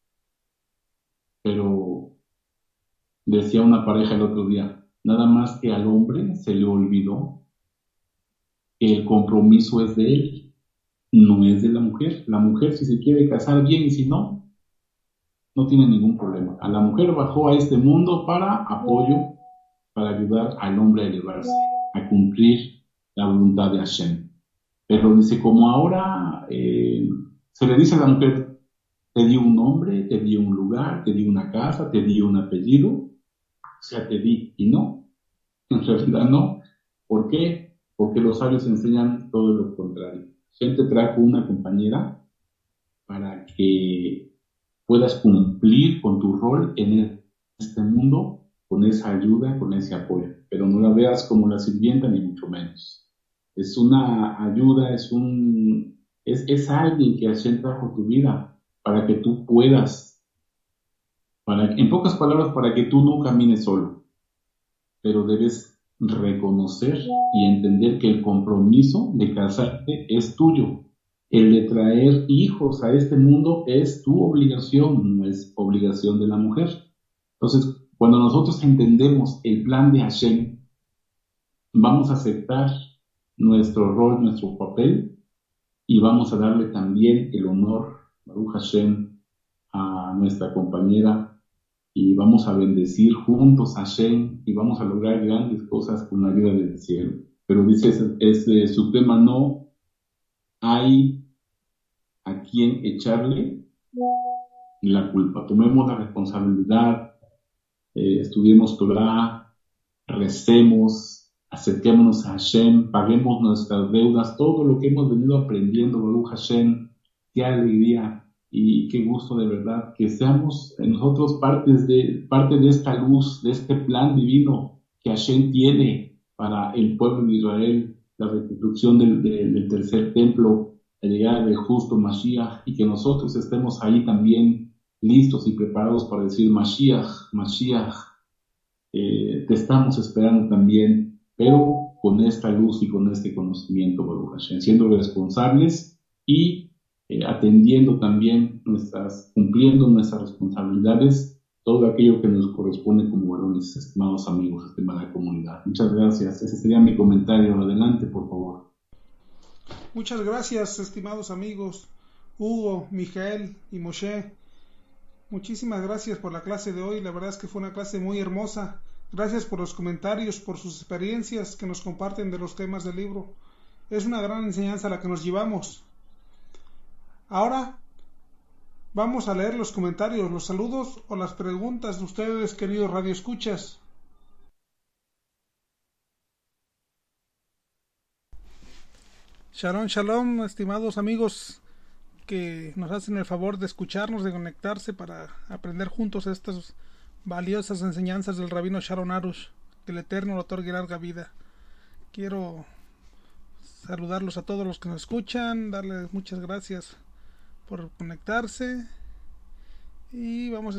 Pero decía una pareja el otro día, nada más que al hombre se le olvidó que el compromiso es de él, no es de la mujer. La mujer, si se quiere casar bien, y si no, no tiene ningún problema. A la mujer bajó a este mundo para apoyo, para ayudar al hombre a elevarse, a cumplir la voluntad de Hashem. Pero dice, como ahora se le dice a la mujer, te di un nombre, te di un lugar, te di una casa, te di un apellido, o sea, te di, y no, en realidad no. ¿Por qué? Porque los sabios enseñan todo lo contrario. Hashem te trajo una compañera para que puedas cumplir con tu rol en este mundo, con esa ayuda, con ese apoyo. Pero no la veas como la sirvienta, ni mucho menos. Es una ayuda, es alguien que Hashem trajo a tu vida para que tú puedas, en pocas palabras, para que tú no camines solo. Pero debes reconocer y entender que el compromiso de casarte es tuyo. El de traer hijos a este mundo es tu obligación, no es obligación de la mujer. Entonces, cuando nosotros entendemos el plan de Hashem, vamos a aceptar nuestro rol, nuestro papel, y vamos a darle también el honor, Baruch Hashem, a nuestra compañera, y vamos a bendecir juntos a Hashem, y vamos a lograr grandes cosas con la ayuda del cielo. Pero dice su tema, no hay a quien echarle la culpa. Tomemos la responsabilidad, estudiemos Torah, recemos, acerquémonos a Hashem, paguemos nuestras deudas, todo lo que hemos venido aprendiendo, Baruch Hashem, qué alegría y qué gusto de verdad, que seamos nosotros parte de esta luz, de este plan divino que Hashem tiene para el pueblo de Israel, la reconstrucción del tercer templo, la llegada del justo Mashiach, y que nosotros estemos ahí también listos y preparados para decir Mashiach, Mashiach, te estamos esperando también, pero con esta luz y con este conocimiento, Baruch Hashem, siendo responsables y atendiendo también cumpliendo nuestras responsabilidades, todo aquello que nos corresponde como varones, estimados amigos, estimada comunidad. Muchas gracias. Ese sería mi comentario. Adelante, por favor. Muchas gracias, estimados amigos, Hugo, Mijael y Moshe. Muchísimas gracias por la clase de hoy. La verdad es que fue una clase muy hermosa. Gracias por los comentarios, por sus experiencias que nos comparten de los temas del libro. Es una gran enseñanza la que nos llevamos. Ahora vamos a leer los comentarios, los saludos o las preguntas de ustedes, queridos radioescuchas. Shalom, shalom, estimados amigos que nos hacen el favor de escucharnos, de conectarse para aprender juntos estas valiosas enseñanzas del Rabino Sharon Arush. Que el Eterno le otorgue larga vida. Quiero saludarlos a todos los que nos escuchan, darles muchas gracias por conectarse, y vamos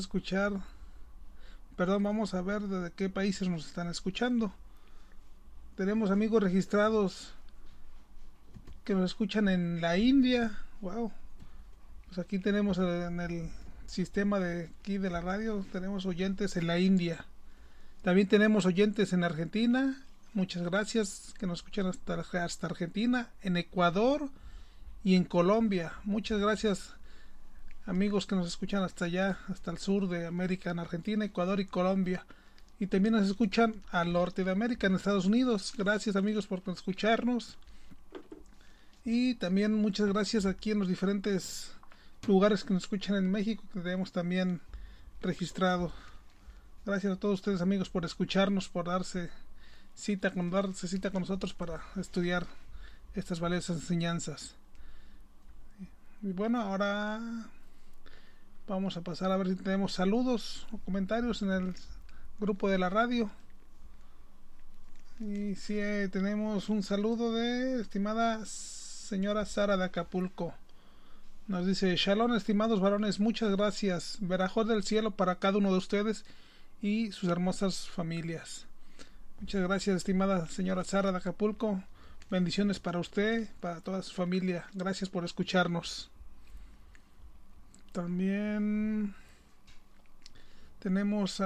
a ver desde qué países nos están escuchando. Tenemos amigos registrados que nos escuchan en la India. Wow. Pues aquí tenemos en el sistema de aquí de la radio, tenemos oyentes en la India. También tenemos oyentes en Argentina. Muchas gracias que nos escuchan hasta Argentina, en Ecuador y en Colombia. Muchas gracias amigos que nos escuchan hasta allá, hasta el sur de América, en Argentina, Ecuador y Colombia. Y también nos escuchan al norte de América, en Estados Unidos. Gracias amigos por escucharnos. Y también muchas gracias aquí en los diferentes lugares que nos escuchan en México, que tenemos también registrado. Gracias a todos ustedes, amigos, por escucharnos, por darse cita con nosotros para estudiar estas valiosas enseñanzas. Y bueno, ahora vamos a pasar a ver si tenemos saludos o comentarios en el grupo de la radio. Y sí, tenemos un saludo de estimada señora Sara de Acapulco. Nos dice: Shalom, estimados varones, muchas gracias. Verajos del cielo para cada uno de ustedes y sus hermosas familias. Muchas gracias, estimada señora Sara de Acapulco. Bendiciones para usted, para toda su familia. Gracias por escucharnos. También tenemos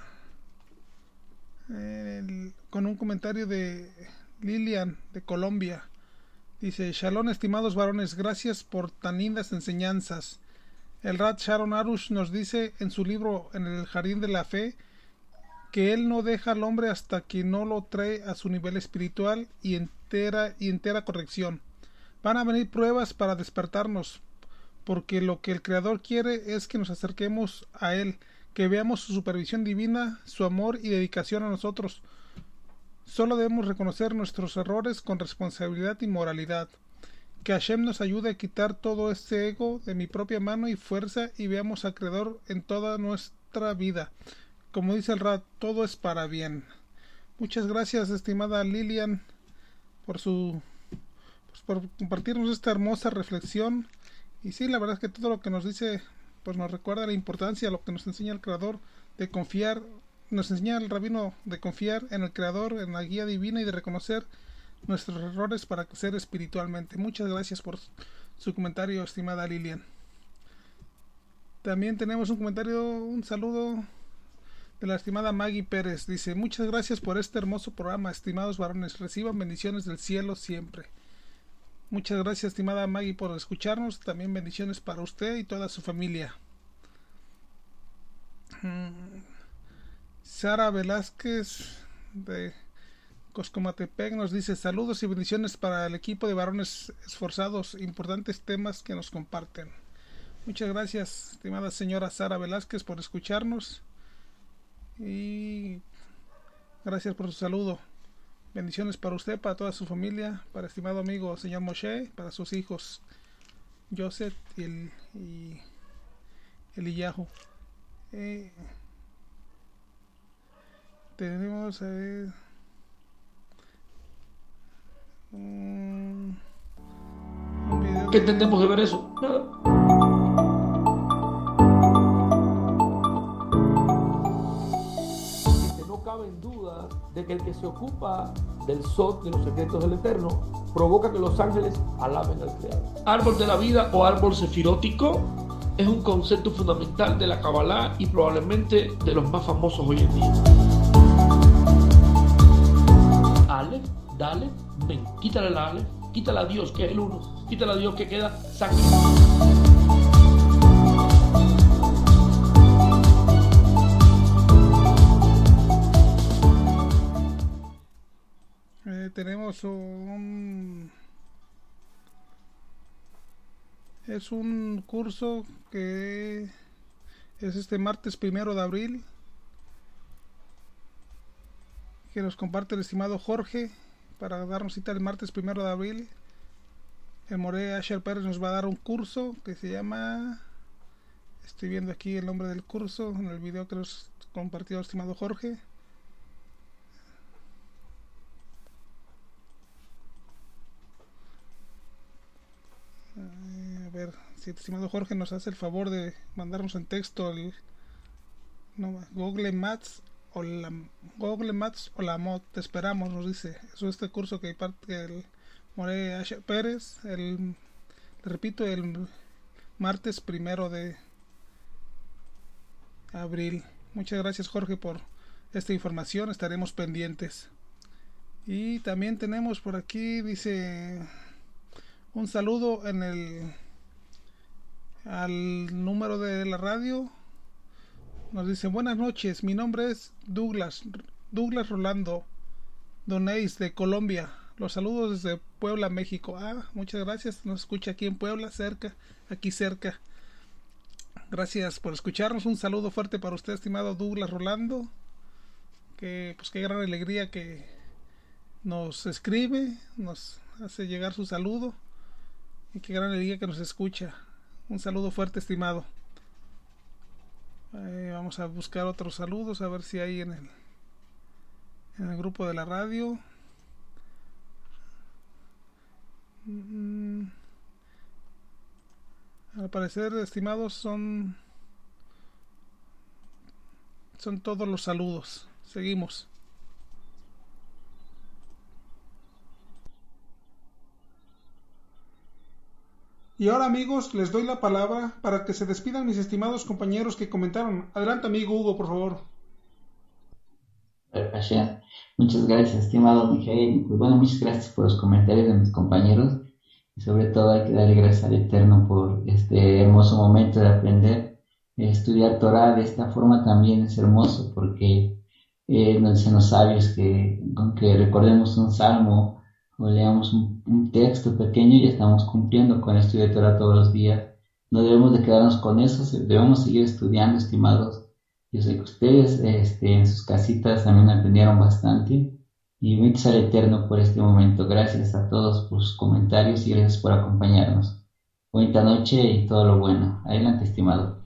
con un comentario de Lilian de Colombia. Dice: Shalom, estimados varones, gracias por tan lindas enseñanzas. El Rad Sharon Arush nos dice en su libro En el Jardín de la Fe que él no deja al hombre hasta que no lo trae a su nivel espiritual y entera corrección. Van a venir pruebas para despertarnos, porque lo que el Creador quiere es que nos acerquemos a Él, que veamos su supervisión divina, su amor y dedicación a nosotros. Solo debemos reconocer nuestros errores con responsabilidad y moralidad. Que Hashem nos ayude a quitar todo este ego de mi propia mano y fuerza y veamos al Creador en toda nuestra vida. Como dice el Rad, todo es para bien. Muchas gracias, estimada Lilian, por compartirnos esta hermosa reflexión. Y sí, la verdad es que todo lo que nos dice pues nos recuerda la importancia, lo que nos enseña el Creador, de confiar, nos enseña el rabino de confiar en el Creador, en la guía divina y de reconocer nuestros errores para crecer espiritualmente. Muchas gracias por su comentario, estimada Lilian. También tenemos un saludo de la estimada Maggie Pérez. Dice: muchas gracias por este hermoso programa, estimados varones, reciban bendiciones del cielo siempre. Muchas gracias, estimada Maggie, por escucharnos. También bendiciones para usted y toda su familia. Sara Velázquez de Coscomatepec nos dice: saludos y bendiciones para el equipo de varones esforzados, importantes temas que nos comparten. Muchas gracias, estimada señora Sara Velázquez, por escucharnos y gracias por su saludo. Bendiciones para usted, para toda su familia, para estimado amigo señor Moshe, para sus hijos Joseph y Eliyahu. Tenemos un video. ¿Qué entendemos de ver eso? Nada. No cabe en duda de que el que se ocupa del Sod, de los secretos del Eterno, provoca que los ángeles alaben al Creador. Árbol de la vida o árbol sefirótico es un concepto fundamental de la Kabbalah y probablemente de los más famosos hoy en día. Aleph, Daleth, Men. Quítale la Aleph, quítale a Dios que es el uno, quítale a Dios que queda sangre. Tenemos es un curso que es este martes 1 de abril, que nos comparte el estimado Jorge para darnos cita el martes 1 de abril. El Moré Asher Pérez nos va a dar un curso que se llama, estoy viendo aquí el nombre del curso en el video que nos compartió el estimado Jorge. A ver si el estimado Jorge nos hace el favor de mandarnos en texto el Google Maps o la Mod. Te esperamos, nos dice. Eso es este curso que parte el Moré Asher Pérez, le repito, el martes 1 de abril. Muchas gracias, Jorge, por esta información. Estaremos pendientes. Y también tenemos por aquí, dice, un saludo al número de la radio. Nos dice: buenas noches, mi nombre es Douglas Rolando Doneis de Colombia. Los saludos desde Puebla, México. Muchas gracias, nos escucha aquí en Puebla, aquí cerca. Gracias por escucharnos. Un saludo fuerte para usted, estimado Douglas Rolando. Que pues qué gran alegría que nos escribe, nos hace llegar su saludo. Y qué gran alegría que nos escucha. Un saludo fuerte, estimado. Vamos a buscar otros saludos, a ver si hay en el grupo de la radio. Al parecer, estimados, son todos los saludos. Seguimos. Y ahora, amigos, les doy la palabra para que se despidan mis estimados compañeros que comentaron. Adelante, amigo Hugo, por favor. Muchas gracias, estimado Mijael. Pues bueno, muchas gracias por los comentarios de mis compañeros. Y sobre todo hay que darle gracias al Eterno por este hermoso momento de aprender. Estudiar Torah de esta forma también es hermoso porque nos dicen los sabios que aunque recordemos un salmo o leamos un texto pequeño, ya estamos cumpliendo con el estudio de Torah todos los días. No debemos de quedarnos con eso, debemos seguir estudiando, estimados. Yo sé que ustedes en sus casitas también aprendieron bastante. Y benditos al Eterno por este momento. Gracias a todos por sus comentarios y gracias por acompañarnos. Bonita noche y todo lo bueno. Adelante, estimado.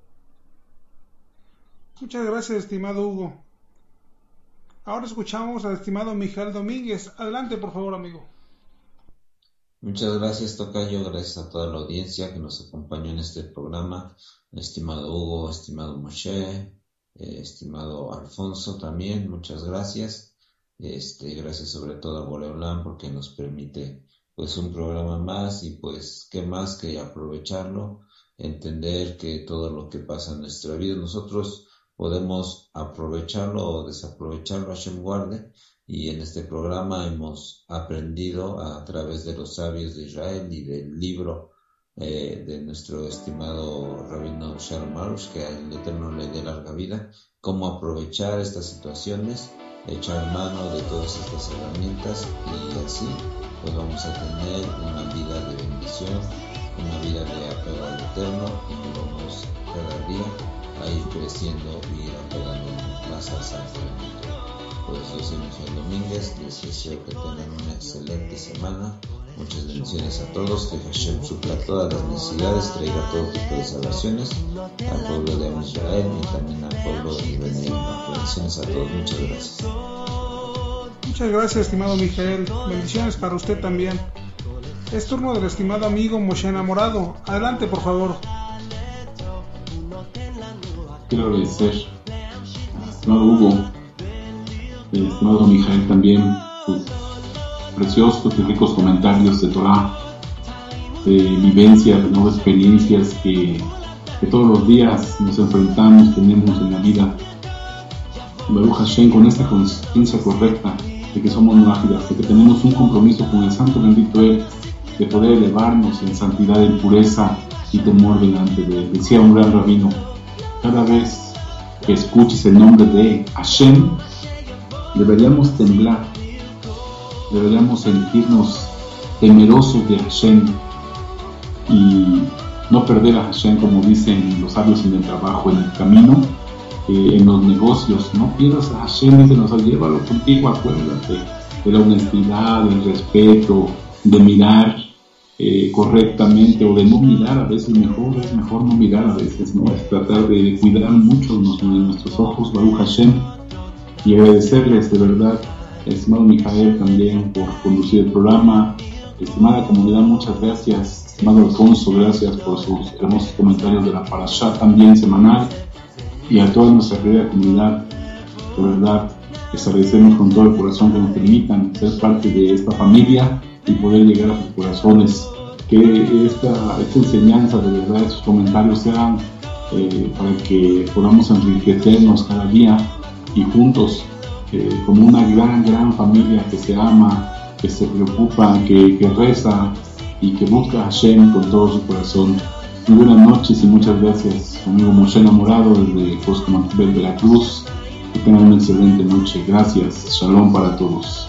Muchas gracias, estimado Hugo. Ahora escuchamos al estimado Mijael Domínguez. Adelante, por favor, amigo. Muchas gracias, tocayo. Gracias a toda la audiencia que nos acompañó en este programa. Estimado Hugo, estimado Moshe, estimado Alfonso también. Muchas gracias. Gracias sobre todo a Boreolam porque nos permite pues un programa más y pues qué más que aprovecharlo, entender que todo lo que pasa en nuestra vida nosotros podemos aprovecharlo o desaprovecharlo, Hashem guarde, y en este programa hemos aprendido a través de los sabios de Israel y del libro de nuestro estimado Rabino Shalom Arush, que el Eterno le dé larga vida, cómo aprovechar estas situaciones, echar mano de todas estas herramientas y así pues vamos a tener una vida de bendición, una vida de apego al Eterno y vamos cada día a ir creciendo y ir apegándonos más al Sacramento. Pues yo soy Mijael Domínguez, les deseo que tengan una excelente semana. Muchas bendiciones a todos, que Hashem supla todas las necesidades, traiga todo tipo de salvaciones al pueblo de Israel y también al pueblo de Benedicto. Bendiciones a todos, muchas gracias. Muchas gracias, estimado Mijael. Bendiciones para usted también. Es turno del estimado amigo Moshe Enamorado. Adelante, por favor. Quiero agradecer al estimado Hugo, el estimado Mijael también, sus preciosos y ricos comentarios de Torah, de vivencias, de nuevas experiencias que todos los días nos enfrentamos, tenemos en la vida. Baruch Hashem, con esta conciencia correcta de que somos nájidas, de que tenemos un compromiso con el Santo Bendito Él, de poder elevarnos en santidad, en pureza y temor delante de Él. Decía un gran rabino, cada vez que escuches el nombre de Hashem, deberíamos temblar, deberíamos sentirnos temerosos de Hashem y no perder a Hashem, como dicen los sabios en el trabajo, en el camino, en los negocios. No pierdas a Hashem, se nos llévalo contigo, acuérdate de la honestidad, del respeto, de mirar correctamente o de no mirar a veces. Es mejor no mirar a veces, ¿no? Es tratar de cuidar mucho nuestros ojos, Baruch Hashem, y agradecerles de verdad, estimado Mijael, también por conducir el programa. Estimada comunidad, muchas gracias. Estimado Alfonso, gracias por sus hermosos comentarios de la Parashá también semanal. Y a toda nuestra querida comunidad, de verdad, les agradecemos con todo el corazón que nos permitan ser parte de esta familia y poder llegar a sus corazones. Que esta enseñanza, de verdad, estos comentarios sean para que podamos enriquecernos cada día y juntos, como una gran familia que se ama, que se preocupa, que reza y que busca a Hashem con todo su corazón. Muy buenas noches y muchas gracias, amigo Moshe Enamorado desde Coscomatbel, Veracruz. Que tengan una excelente noche. Gracias. Shalom para todos.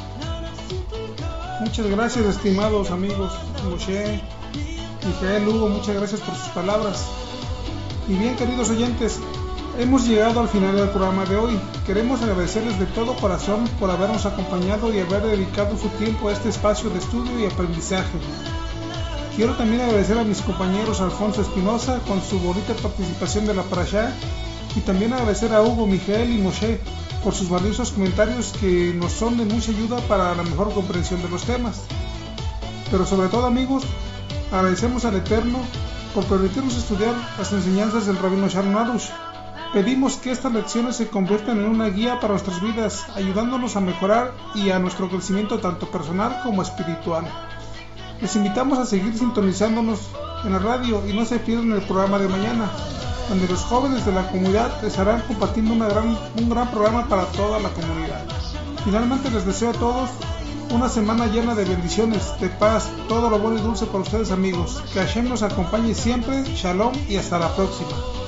Muchas gracias, estimados amigos Moshe, Mijael, Hugo, muchas gracias por sus palabras. Y bien, queridos oyentes, hemos llegado al final del programa de hoy. Queremos agradecerles de todo corazón por habernos acompañado y haber dedicado su tiempo a este espacio de estudio y aprendizaje. Quiero también agradecer a mis compañeros Alfonso Espinosa con su bonita participación de la Parashá, y también agradecer a Hugo, Miguel y Moshe por sus valiosos comentarios que nos son de mucha ayuda para la mejor comprensión de los temas. Pero sobre todo, amigos, agradecemos al Eterno por permitirnos estudiar las enseñanzas del Rabino Sharon Arush. Pedimos que estas lecciones se conviertan en una guía para nuestras vidas, ayudándonos a mejorar y a nuestro crecimiento tanto personal como espiritual. Les invitamos a seguir sintonizándonos en la radio y no se pierdan el programa de mañana, donde los jóvenes de la comunidad estarán compartiendo un gran programa para toda la comunidad. Finalmente les deseo a todos una semana llena de bendiciones, de paz, todo lo bueno y dulce para ustedes, amigos. Que Hashem nos acompañe siempre. Shalom y hasta la próxima.